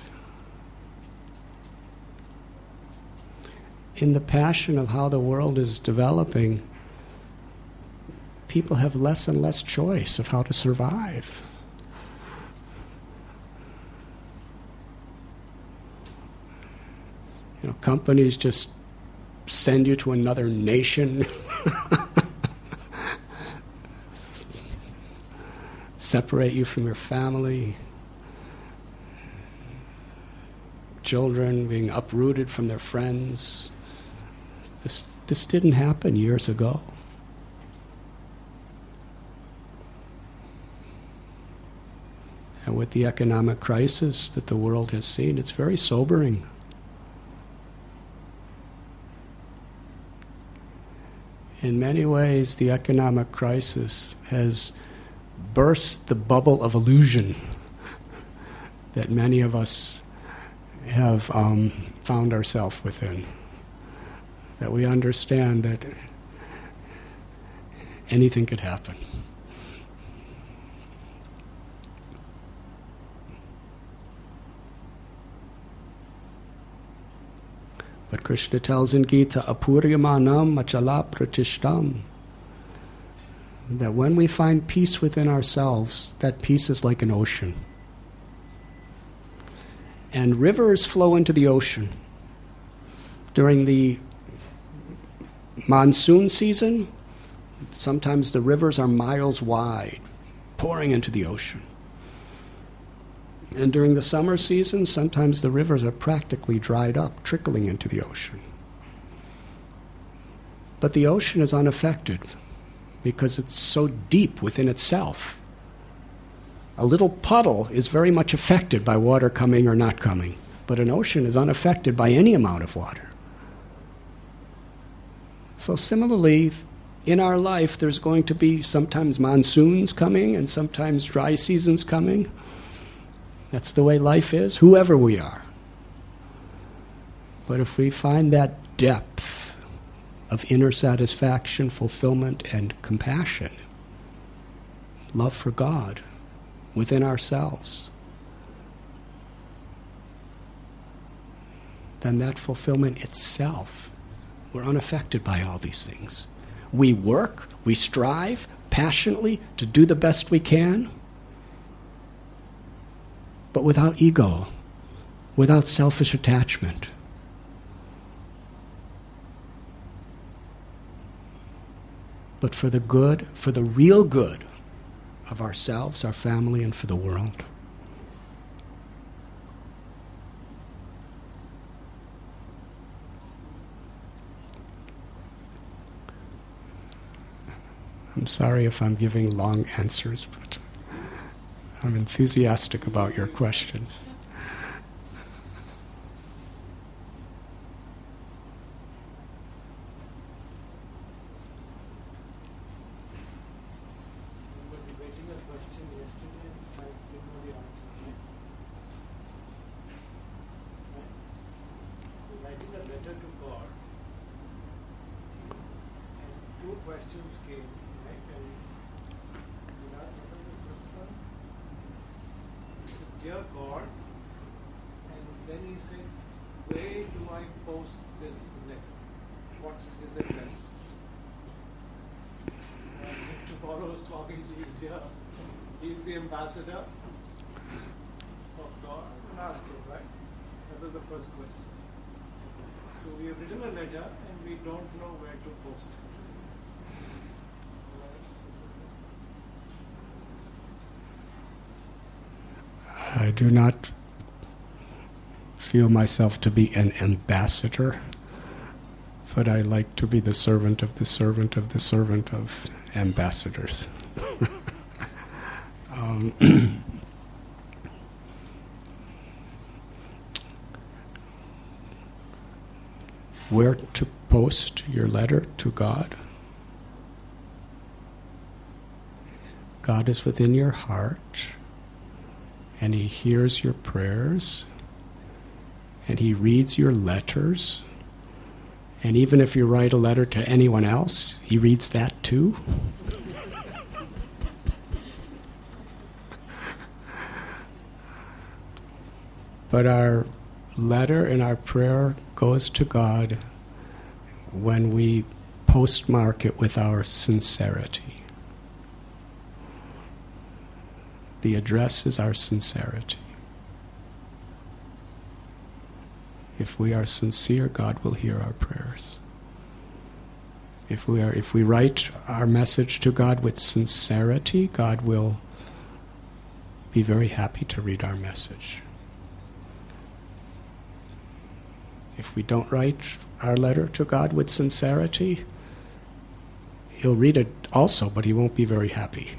in the passion of how the world is developing, people have less and less choice of how to survive. You know, companies just send you to another nation, separate you from your family, children being uprooted from their friends. This didn't happen years ago. And with the economic crisis that the world has seen, it's very sobering. in many ways, the economic crisis has burst the bubble of illusion that many of us have found ourselves within. That we understand that anything could happen. But Krishna tells in Gita, apuryamanam achala pratishtam, that when we find peace within ourselves, that peace is like an ocean. And rivers flow into the ocean. During the monsoon season, sometimes the rivers are miles wide, pouring into the ocean. And during the summer season, sometimes the rivers are practically dried up, trickling into the ocean. But the ocean is unaffected because it's so deep within itself. A little puddle is very much affected by water coming or not coming, but an ocean is unaffected by any amount of water. So similarly, in our life, there's going to be sometimes monsoons coming and sometimes dry seasons coming. That's the way life is, whoever we are. But if we find that depth of inner satisfaction, fulfillment, and compassion, love for God within ourselves, then that fulfillment itself, we're unaffected by all these things. We work, we strive passionately to do the best we can, but without ego, without selfish attachment. But for the good, for the real good of ourselves, our family, and for the world. I'm sorry if I'm giving long answers, but I'm enthusiastic about your questions. Questions came, right? And what was the first one? He said, "Dear God," and then he said, "Where do I post this letter? What's his address?" So I said, "Tomorrow Swamiji is here. He's the ambassador of God." And asked him, right? That was the first question. So we have written a letter and we don't know where to post it. I do not feel myself to be an ambassador, but I like to be the servant of the servant of the servant of ambassadors. Where to post your letter to God? God is within your heart, and He hears your prayers, and He reads your letters, and even if you write a letter to anyone else, He reads that too. But our letter and our prayer goes to God when we postmark it with our sincerity. The address is our sincerity. If we are sincere, God will hear our prayers. If we write our message to God with sincerity, God will be very happy to read our message. If we don't write our letter to God with sincerity, He'll read it also, but He won't be very happy.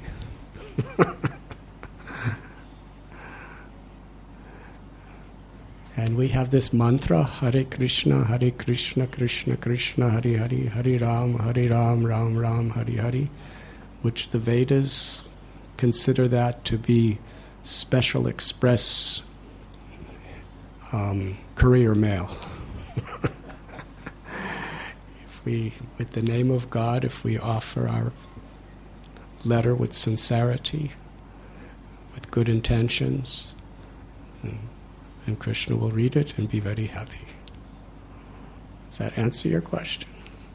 And we have this mantra, Hare Krishna, Krishna Krishna, Hare Hare, Hare Ram, Ram Ram, Hare Hare, which the Vedas consider that to be special express courier mail. If we, with the name of God, if we offer our letter with sincerity, with good intentions, and Krishna will read it and be very happy. Does that answer your question?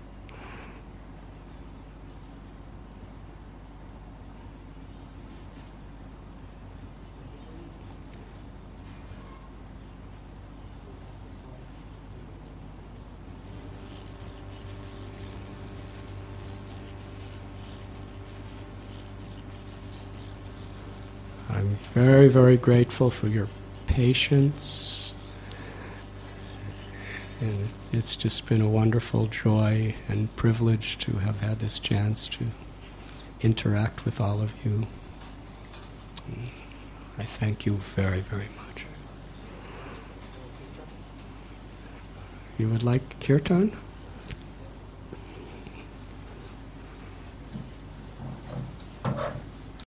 I'm very, very grateful for your patience, and it's just been a wonderful joy and privilege to have had this chance to interact with all of you. I thank you very, very much. You would like kirtan?